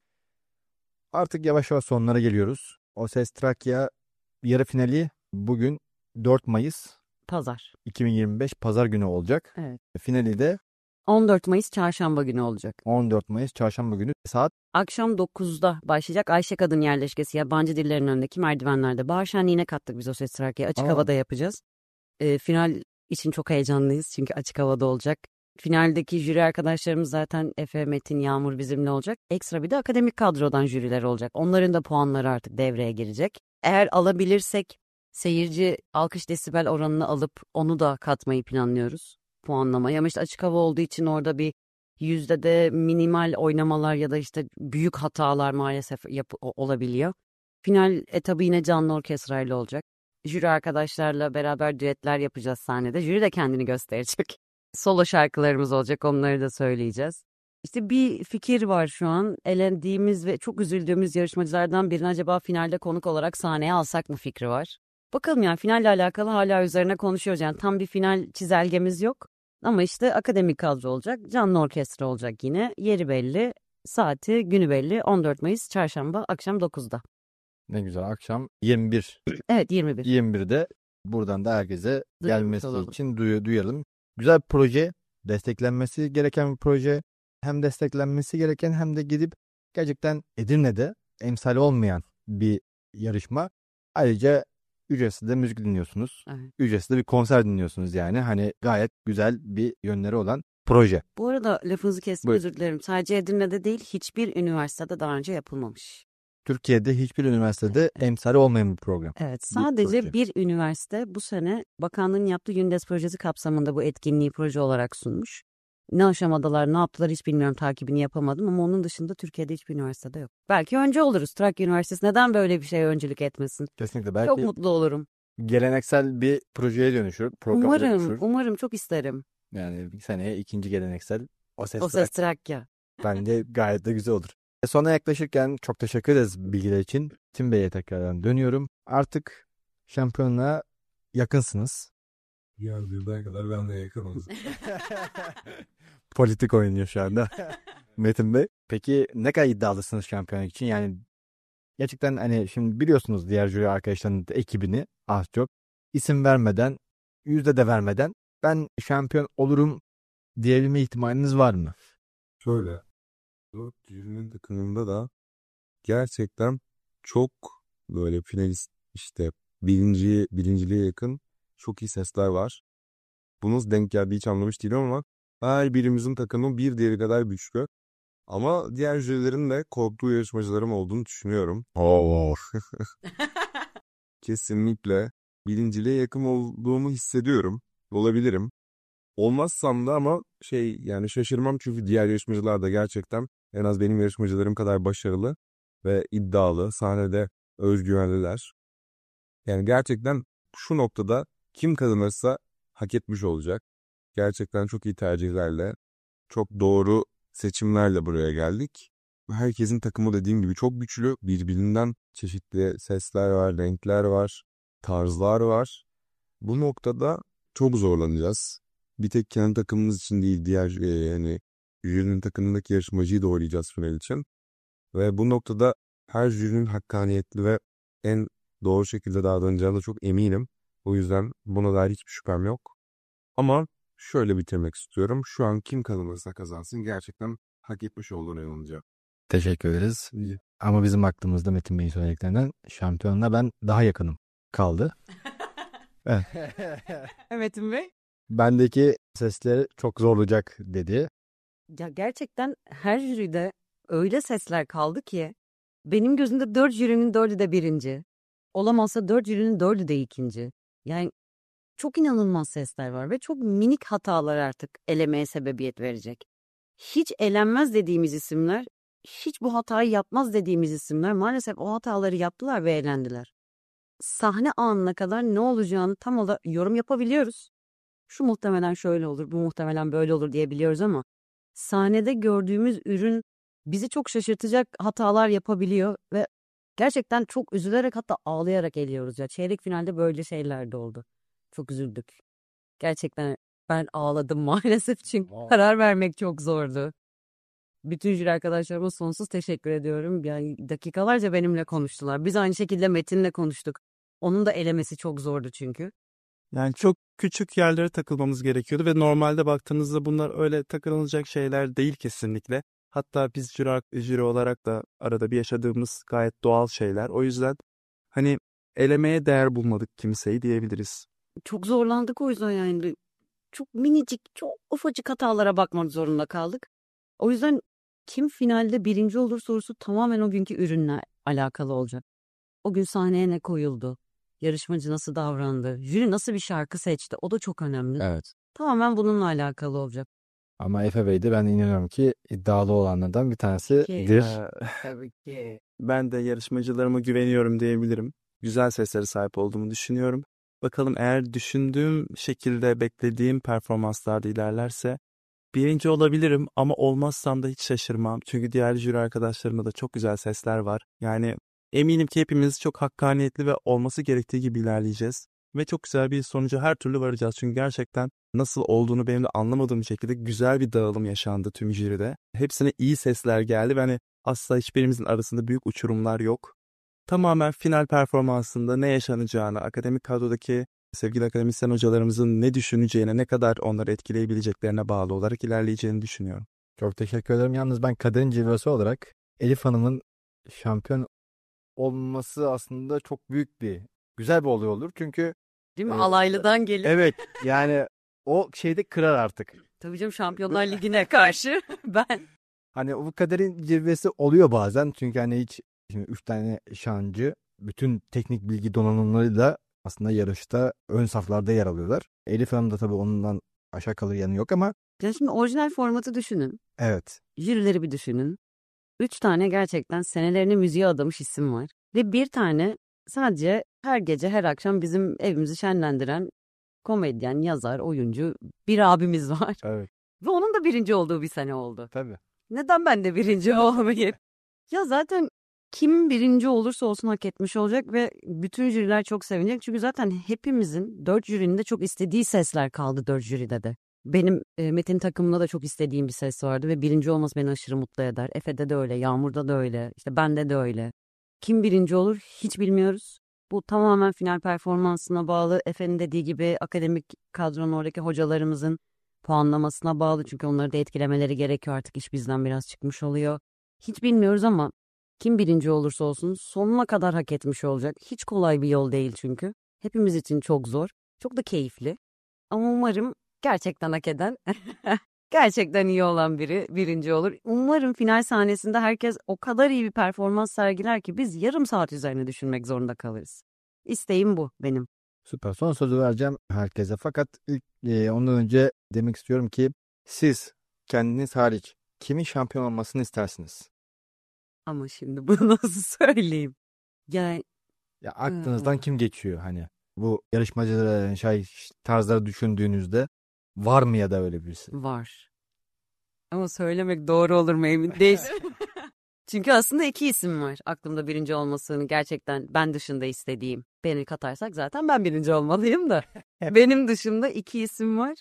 Artık yavaş yavaş sonlara geliyoruz. O Ses Trakya yarı finali bugün 4 Mayıs Pazar. 2025 Pazar günü olacak. Evet. Finali de 14 Mayıs Çarşamba günü olacak. 14 Mayıs Çarşamba günü saat Akşam 9'da başlayacak. Ayşe Kadın Yerleşkesi yabancı dillerin önündeki merdivenlerde. Bahar şenliğine kattık biz O Ses Trakya'yı. Açık havada yapacağız. Final için çok heyecanlıyız çünkü açık havada olacak. Finaldeki jüri arkadaşlarımız zaten Efe, Metin, Yağmur bizimle olacak. Ekstra bir de akademik kadrodan jüriler olacak. Onların da puanları artık devreye girecek. Eğer alabilirsek seyirci alkış desibel oranını alıp onu da katmayı planlıyoruz puanlamaya. Ama işte açık hava olduğu için orada bir yüzdede minimal oynamalar ya da işte büyük hatalar maalesef olabiliyor. Final etabı yine canlı orkestrayla olacak. Jüri arkadaşlarla beraber düetler yapacağız sahnede. Jüri de kendini gösterecek. Solo şarkılarımız olacak, onları da söyleyeceğiz. İşte bir fikir var şu an. Elendiğimiz ve çok üzüldüğümüz yarışmacılardan birini acaba finalde konuk olarak sahneye alsak mı fikri var. Bakalım yani finalle alakalı hala üzerine konuşuyoruz. Yani tam bir final çizelgemiz yok. Ama işte akademik kadro olacak, canlı orkestra olacak yine. Yeri belli, saati, günü belli. 14 Mayıs Çarşamba akşam 9'da. ne güzel akşam 21. Evet 21. 21'de buradan da herkese gelmesi olalım. için duyalım. Güzel bir proje, desteklenmesi gereken bir proje. Hem desteklenmesi gereken hem de gidip gerçekten Edirne'de emsali olmayan bir yarışma. Ayrıca ücretsiz de müzik dinliyorsunuz. Evet. Ücretsiz de bir konser dinliyorsunuz yani. Hani gayet güzel bir yönleri olan proje. Bu arada lafınızı kestim, Buyur. özür dilerim. Sadece Edirne'de değil, hiçbir üniversitede daha önce yapılmamış. Türkiye'de hiçbir üniversitede emsali olmayan bir program. Evet, proje. sadece bir üniversite bu sene bakanlığın yaptığı UNDES projesi kapsamında bu etkinliği proje olarak sunmuş. Ne aşamadalar, ne yaptılar hiç bilmiyorum, takibini yapamadım ama onun dışında Türkiye'de hiçbir üniversitede yok. Belki önce oluruz. Trakya Üniversitesi neden böyle bir şeye öncülük etmesin? Kesinlikle. Çok Belki mutlu olurum. geleneksel bir projeye dönüşür, programa dönüşür. Umarım çok isterim. Yani bir seneye ikinci geleneksel O Ses O Ses Trakya. Bence gayet de güzel olur. Sona yaklaşırken çok teşekkür ederiz bilgiler için. Tim Bey'e tekrardan dönüyorum. Artık şampiyonluğa yakınsınız. Yarın yıldan kadar ben de yakınım. Politik oynuyor şu anda. Metin Bey. Peki ne kadar iddialısınız şampiyonluk için? Yani gerçekten hani şimdi biliyorsunuz diğer jüri arkadaşlarının da ekibini az çok isim vermeden, yüzde de vermeden ben şampiyon olurum diyebilme ihtimaliniz var mı? Şöyle. Bu jürinin takımında da gerçekten çok böyle finalist işte birinciliğe yakın çok iyi sesler var. Bu nasıl denk geldiği hiç anlamış değilim ama her birimizin takımı bir diğeri kadar güçlü. Ama diğer jürilerin de korktuğu yarışmacılarım olduğunu düşünüyorum. Oo. Kesinlikle birinciliğe yakın olduğumu hissediyorum. Olabilirim. Olmazsam da ama yani şaşırmam çünkü diğer yarışmacılar da gerçekten en az benim yarışmacılarım kadar başarılı ve iddialı, sahnede özgüvenliler. Yani gerçekten şu noktada kim kazanırsa hak etmiş olacak. Gerçekten çok iyi tercihlerle, çok doğru seçimlerle buraya geldik. Herkesin takımı dediğim gibi çok güçlü. Birbirinden çeşitli sesler var, renkler var, tarzlar var. Bu noktada çok zorlanacağız. Bir tek kendi takımımız için değil, diğer yani jürinin takımındaki yarışmacıyı da oynayacağız final için. Ve bu noktada her jürinin hakkaniyetli ve en doğru şekilde davranacağına çok eminim. O yüzden buna dair hiçbir şüphem yok. Ama şöyle bitirmek istiyorum. Şu an kim kazanırsa kazansın gerçekten hak etmiş olduğuna inanacağım. Teşekkür ederiz. Ama bizim aklımızda Metin Bey'in söylediklerinden şampiyonla ben daha yakınım kaldı. Evet. Metin Bey. Bendeki sesleri çok zorlayacak dedi. Ya gerçekten her jüride öyle sesler kaldı ki benim gözümde 4 jürinin 4'ü de birinci. Olamazsa 4 jürinin 4'ü de ikinci. Yani çok inanılmaz sesler var ve çok minik hatalar artık elemeye sebebiyet verecek. Hiç elenmez dediğimiz isimler, hiç bu hatayı yapmaz dediğimiz isimler maalesef o hataları yaptılar ve elendiler. Sahne anına kadar ne olacağını tam olarak yorum yapabiliyoruz. Şu muhtemelen şöyle olur, bu muhtemelen böyle olur diyebiliyoruz ama sahnede gördüğümüz ürün bizi çok şaşırtacak hatalar yapabiliyor ve gerçekten çok üzülerek hatta ağlayarak eliyoruz ya. Çeyrek finalde böyle şeyler de oldu. Çok üzüldük. Gerçekten ben ağladım maalesef çünkü karar vermek çok zordu. Bütün jüri arkadaşlarıma sonsuz teşekkür ediyorum. Yani dakikalarca benimle konuştular. Biz aynı şekilde Metin'le konuştuk. Onun da elemesi çok zordu çünkü. Yani çok küçük yerlere takılmamız gerekiyordu ve normalde baktığınızda bunlar öyle takılacak şeyler değil kesinlikle. Hatta biz jüri olarak da arada bir yaşadığımız gayet doğal şeyler. O yüzden hani elemeye değer bulmadık kimseyi diyebiliriz. Çok zorlandık o yüzden yani. Çok minicik, çok ufacık hatalara bakmak zorunda kaldık. O yüzden kim finalde birinci olur sorusu tamamen o günkü ürünle alakalı olacak. O gün sahneye ne koyuldu? Yarışmacı nasıl davrandı? Jüri nasıl bir şarkı seçti? O da çok önemli. Evet. Tamamen bununla alakalı olacak. Ama Efe Bey de ben inanıyorum ki iddialı olanlardan bir tanesidir. Tabii ki. Ben de yarışmacılarıma güveniyorum diyebilirim. Güzel seslere sahip olduğumu düşünüyorum. Bakalım eğer düşündüğüm şekilde beklediğim performanslarda ilerlerse birinci olabilirim ama olmazsam da hiç şaşırmam. Çünkü diğer jüri arkadaşlarımda da çok güzel sesler var. Yani eminim ki hepimiz çok hakkaniyetli ve olması gerektiği gibi ilerleyeceğiz. Ve çok güzel bir sonuca her türlü varacağız. Çünkü gerçekten nasıl olduğunu benim de anlamadığım şekilde güzel bir dağılım yaşandı tüm jüride. Hepsine iyi sesler geldi ve hani asla hiçbirimizin arasında büyük uçurumlar yok. Tamamen final performansında ne yaşanacağını, akademik kadrodaki sevgili akademisyen hocalarımızın ne düşüneceğine, ne kadar onları etkileyebileceklerine bağlı olarak ilerleyeceğini düşünüyorum. Çok teşekkür ederim. Yalnız ben kaderin cilvesi olarak Elif Hanım'ın şampiyon olması aslında çok büyük güzel bir olay olur. Çünkü Değil mi? Alaylıdan gelip. evet yani o şeyde kırar artık. Tabii canım, Şampiyonlar Ligi'ne karşı ben. Hani o kaderin cilvesi oluyor bazen. Çünkü hani hiç Şimdi 3 tane şancı bütün teknik bilgi donanımlarıyla aslında yarışta ön saflarda yer alıyorlar. Elif Hanım da tabii ondan aşağı kalır yanı yok ama Ya şimdi orijinal formatı düşünün. evet. Jürileri bir düşünün. 3 tane gerçekten senelerini müziğe adamış isim var. Ve bir tane sadece her gece her akşam bizim evimizi şenlendiren komedyen, yazar, oyuncu bir abimiz var. Evet. Ve onun da birinci olduğu bir sene oldu. Tabii. Neden ben de birinci olmayayım? Ya zaten kim birinci olursa olsun hak etmiş olacak ve bütün jüriler çok sevinecek. Çünkü zaten hepimizin 4 jürinin de çok istediği sesler kaldı 4 jüride de. Benim Metin takımında da çok istediğim bir ses vardı ve birinci olması beni aşırı mutlu eder. Efe'de de öyle, Yağmur'da da öyle, işte bende de öyle. Kim birinci olur hiç bilmiyoruz. Bu tamamen final performansına bağlı. Efe'nin dediği gibi akademik kadronun oradaki hocalarımızın puanlamasına bağlı. Çünkü onları da etkilemeleri gerekiyor, artık iş bizden biraz çıkmış oluyor. Hiç bilmiyoruz ama kim birinci olursa olsun sonuna kadar hak etmiş olacak. Hiç kolay bir yol değil çünkü. Hepimiz için çok zor, çok da keyifli. Ama umarım gerçekten hak eden, gerçekten iyi olan biri birinci olur. Umarım final sahnesinde herkes o kadar iyi bir performans sergiler ki biz yarım saat üzerine düşünmek zorunda kalırız. İsteğim bu benim. Süper. Son sözü vereceğim herkese. Fakat ilk ondan önce demek istiyorum ki siz kendiniz hariç kimin şampiyon olmasını istersiniz? Ama şimdi bunu nasıl söyleyeyim? Yani Ya aklınızdan kim geçiyor hani? Bu yarışmacılara tarzları düşündüğünüzde var mı ya da öyle birisi? var. Ama söylemek doğru olur mu emin değilim. Çünkü aslında 2 isim var aklımda birinci olmasını gerçekten ben dışında istediğim. Beni katarsak zaten ben birinci olmalıyım da. Benim dışımda 2 isim var.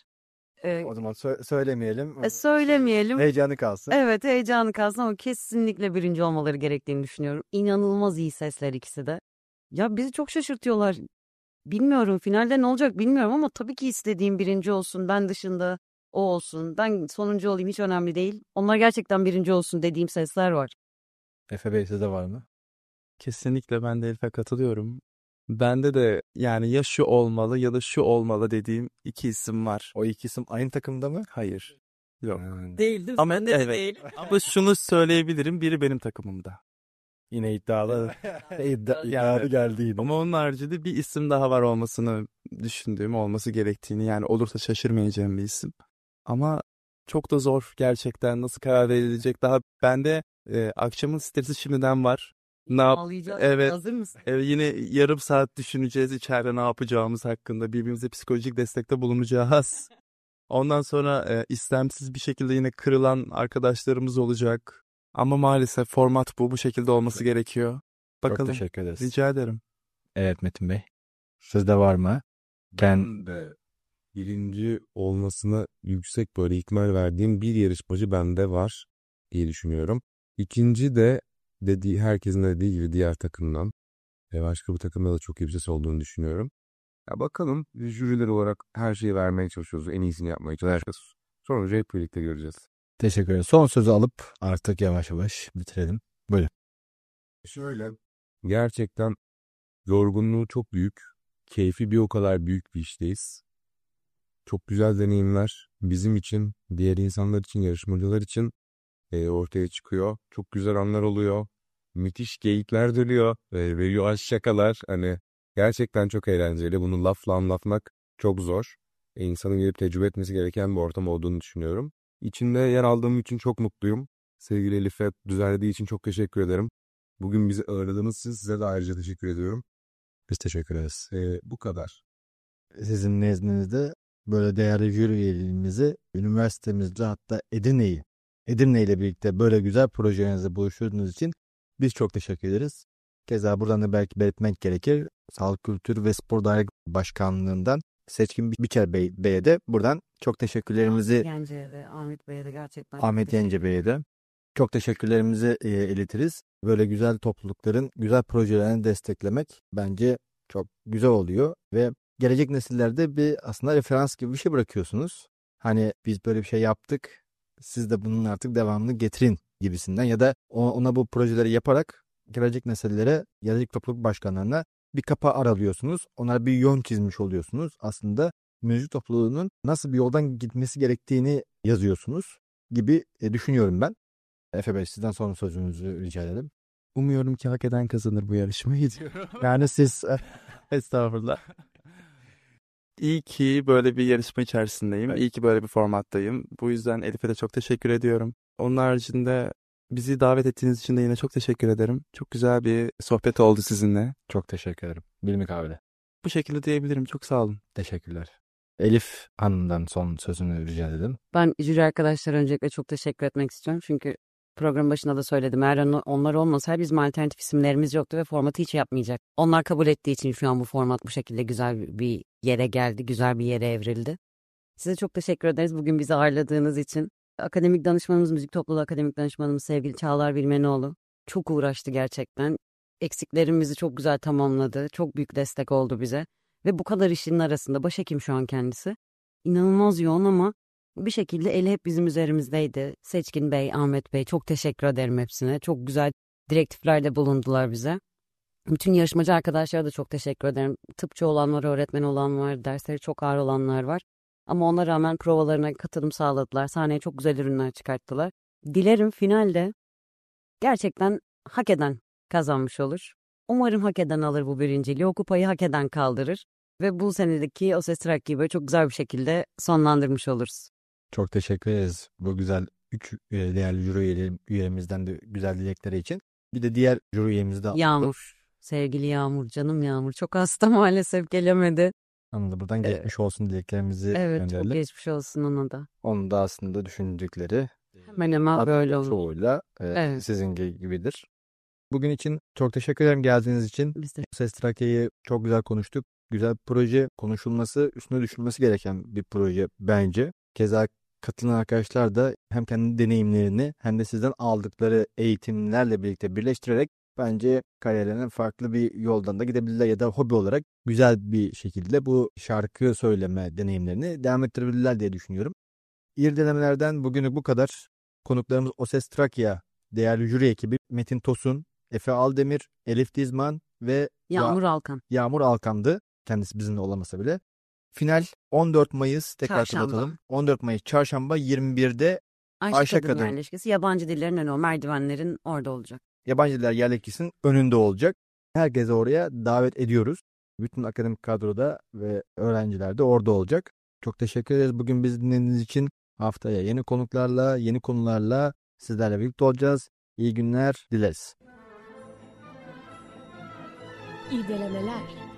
O zaman söylemeyelim. Söylemeyelim. Heyecanı kalsın. Evet, heyecanı kalsın ama kesinlikle birinci olmaları gerektiğini düşünüyorum. İnanılmaz iyi sesler ikisi de. Ya bizi çok şaşırtıyorlar. Bilmiyorum finalde ne olacak bilmiyorum ama tabii ki istediğim birinci olsun. Ben dışında o olsun. Ben sonuncu olayım hiç önemli değil. Onlar gerçekten birinci olsun dediğim sesler var. Efe Bey sizde var mı? Kesinlikle ben de Elif'e katılıyorum. Bende de yani ya şu olmalı ya da şu olmalı dediğim 2 isim var. O iki isim aynı takımda mı? Hayır. Yok. Değildim. Ama evet. Ama şunu söyleyebilirim. Biri benim takımımda. Yine iddialı. iddialı geldi yine. Ama onun haricinde bir isim daha var olmasını düşündüğüm, olması gerektiğini, yani olursa şaşırmayacağım bir isim. Ama çok da zor gerçekten, nasıl karar verilecek. Daha bende akşamın stresi şimdiden var. Ağlayacağız. Evet. Hazır mısın? Yine yarım saat düşüneceğiz içeride ne yapacağımız hakkında. Birbirimize psikolojik destekte bulunacağız. Ondan sonra istemsiz bir şekilde yine kırılan arkadaşlarımız olacak. Ama maalesef format bu şekilde olması gerekiyor. Bakalım. Çok teşekkür ederiz. Rica ederim. Evet Metin Bey. Sizde var mı? Ben de birinci olmasına yüksek böyle ihtimal verdiğim bir yarışmacı bende var diye düşünüyorum. İkinci de herkesin dediği gibi diğer takımdan ve başka bir takımda da çok iyi bir ses olduğunu düşünüyorum. Ya bakalım, jüriler olarak her şeyi vermeye çalışıyoruz. En iyisini yapmaya çalışıyoruz. Sonucu hep birlikte göreceğiz. Teşekkür ederim. Son sözü alıp artık yavaş yavaş bitirelim. Buyurun. Şöyle, gerçekten yorgunluğu çok büyük. Keyfi bir o kadar büyük bir işteyiz. Çok güzel deneyimler bizim için, diğer insanlar için, yarışmacılar için ortaya çıkıyor. Çok güzel anlar oluyor. Müthiş geyikler dönüyor. Veriyor şakalar. Hani gerçekten çok eğlenceli. Bunu lafla anlatmak çok zor. İnsanın gelip tecrübe etmesi gereken bir ortam olduğunu düşünüyorum. İçinde yer aldığım için çok mutluyum. Sevgili Elif'e düzenlediği için çok teşekkür ederim. Bugün bizi ağırladığınız için size de ayrıca teşekkür ediyorum. Biz teşekkür ederiz. Bu kadar. Sizin nezdinizde böyle değerli jüri üyelerimizi üniversitemizde, hatta Edirne ile birlikte böyle güzel projelerinizde buluşturduğunuz için biz çok teşekkür ederiz. Keza buradan da belki belirtmek gerekir. Sağlık Kültür ve Spor Daire Başkanlığı'ndan Seçkin Biçer Bey'e de buradan çok teşekkürlerimizi, Yence'ye de Ahmet Bey'e de gerçekten Ahmet Yence Bey'e de çok teşekkürlerimizi iletiriz. Böyle güzel toplulukların güzel projelerini desteklemek bence çok güzel oluyor ve gelecek nesillerde bir aslında referans gibi bir şey bırakıyorsunuz. Hani biz böyle bir şey yaptık, siz de bunun artık devamını getirin gibisinden ya da ona bu projeleri yaparak gelecek nesillere, gelecek topluluk başkanlarına bir kapı aralıyorsunuz. Onlara bir yön çizmiş oluyorsunuz. Aslında müzik topluluğunun nasıl bir yoldan gitmesi gerektiğini yazıyorsunuz gibi düşünüyorum ben. Efe Bey, sizden son sözünüzü rica edelim. Umuyorum ki hak eden kazanır bu yarışmayı diyorum. Yani siz Estağfurullah. İyi ki böyle bir yarışma içerisindeyim. İyi ki böyle bir formattayım. Bu yüzden Elif'e de çok teşekkür ediyorum. Onun haricinde bizi davet ettiğiniz için de yine çok teşekkür ederim. Çok güzel bir sohbet oldu sizinle. çok teşekkür ederim. Bilmukabele. Bu şekilde diyebilirim. Çok sağ olun. Teşekkürler. Elif Hanım'dan son sözünü rica edelim. Ben jüri arkadaşlara öncelikle çok teşekkür etmek istiyorum. Çünkü program başında da söyledim. Eğer onlar olmasaydı bizim alternatif isimlerimiz yoktu ve formatı hiç yapmayacak. Onlar kabul ettiği için şu an bu format bu şekilde güzel bir yere geldi. Güzel bir yere evrildi. Size çok teşekkür ederiz bugün bizi ağırladığınız için. Akademik danışmanımız, müzik topluluğu akademik danışmanımız sevgili Çağlar Bilmenoğlu çok uğraştı gerçekten. Eksiklerimizi çok güzel tamamladı. Çok büyük destek oldu bize. Ve bu kadar işin arasında başhekim şu an kendisi. İnanılmaz yoğun ama bir şekilde eli hep bizim üzerimizdeydi. Seçkin Bey, Ahmet Bey çok teşekkür ederim hepsine. Çok güzel direktiflerde bulundular bize. Bütün yarışmacı arkadaşlara da çok teşekkür ederim. Tıpçı olan var, öğretmen olan var, dersleri çok ağır olanlar var. Ama ona rağmen provalarına katılım sağladılar. Sahneye çok güzel ürünler çıkarttılar. Dilerim finalde gerçekten hak eden kazanmış olur. Umarım hak eden alır bu birinciliği. O kupayı hak eden kaldırır. Ve bu senedeki O Ses Trakya'yı böyle çok güzel bir şekilde sonlandırmış oluruz. Çok teşekkür ederiz bu güzel 3 değerli jüri üyemizden de güzel dilekleri için. Bir de diğer jüri üyemizi de Yağmur, sevgili Yağmur, canım Yağmur çok hasta maalesef gelemedi. anladı. Buradan geçmiş olsun dileklerimizi Evet, çok gönderelim. geçmiş olsun ona da. Onun da aslında düşündükleri Hemen hemen böyle olur. çoğuyla Evet. sizin gibidir. Bugün için çok teşekkür ederim geldiğiniz için. Biz de Ses Trakya'yı çok güzel konuştuk. Güzel bir proje, konuşulması, üstüne düşünmesi gereken bir proje bence. Keza katılan arkadaşlar da hem kendi deneyimlerini hem de sizden aldıkları eğitimlerle birlikte birleştirerek bence kariyerlerine farklı bir yoldan da gidebilirler ya da hobi olarak güzel bir şekilde bu şarkı söyleme deneyimlerini devam ettirebilirler diye düşünüyorum. İrdelemelerden bugünlük bu kadar. Konuklarımız O Ses Trakya değerli jüri ekibi Metin Tosun, Efe Aldemir, Elif Dizman ve Yağmur Alkan. Yağmur Alkan'dı. Kendisi bizimle olamasa bile. Final 14 Mayıs tekrar Çarşamba. hatırlatalım. 14 Mayıs Çarşamba 21'de Ayşe Kadın. Yerleşkesi yabancı dillerin önü o merdivenlerin orada olacak. Yabancı Diller Yerleşkesi'nin önünde olacak. Herkese oraya davet ediyoruz. Bütün akademik kadroda ve öğrenciler de orada olacak. Çok teşekkür ederiz bugün bizi dinlediğiniz için. Haftaya yeni konuklarla, yeni konularla sizlerle birlikte olacağız. İyi günler dileriz. İrdelemeler.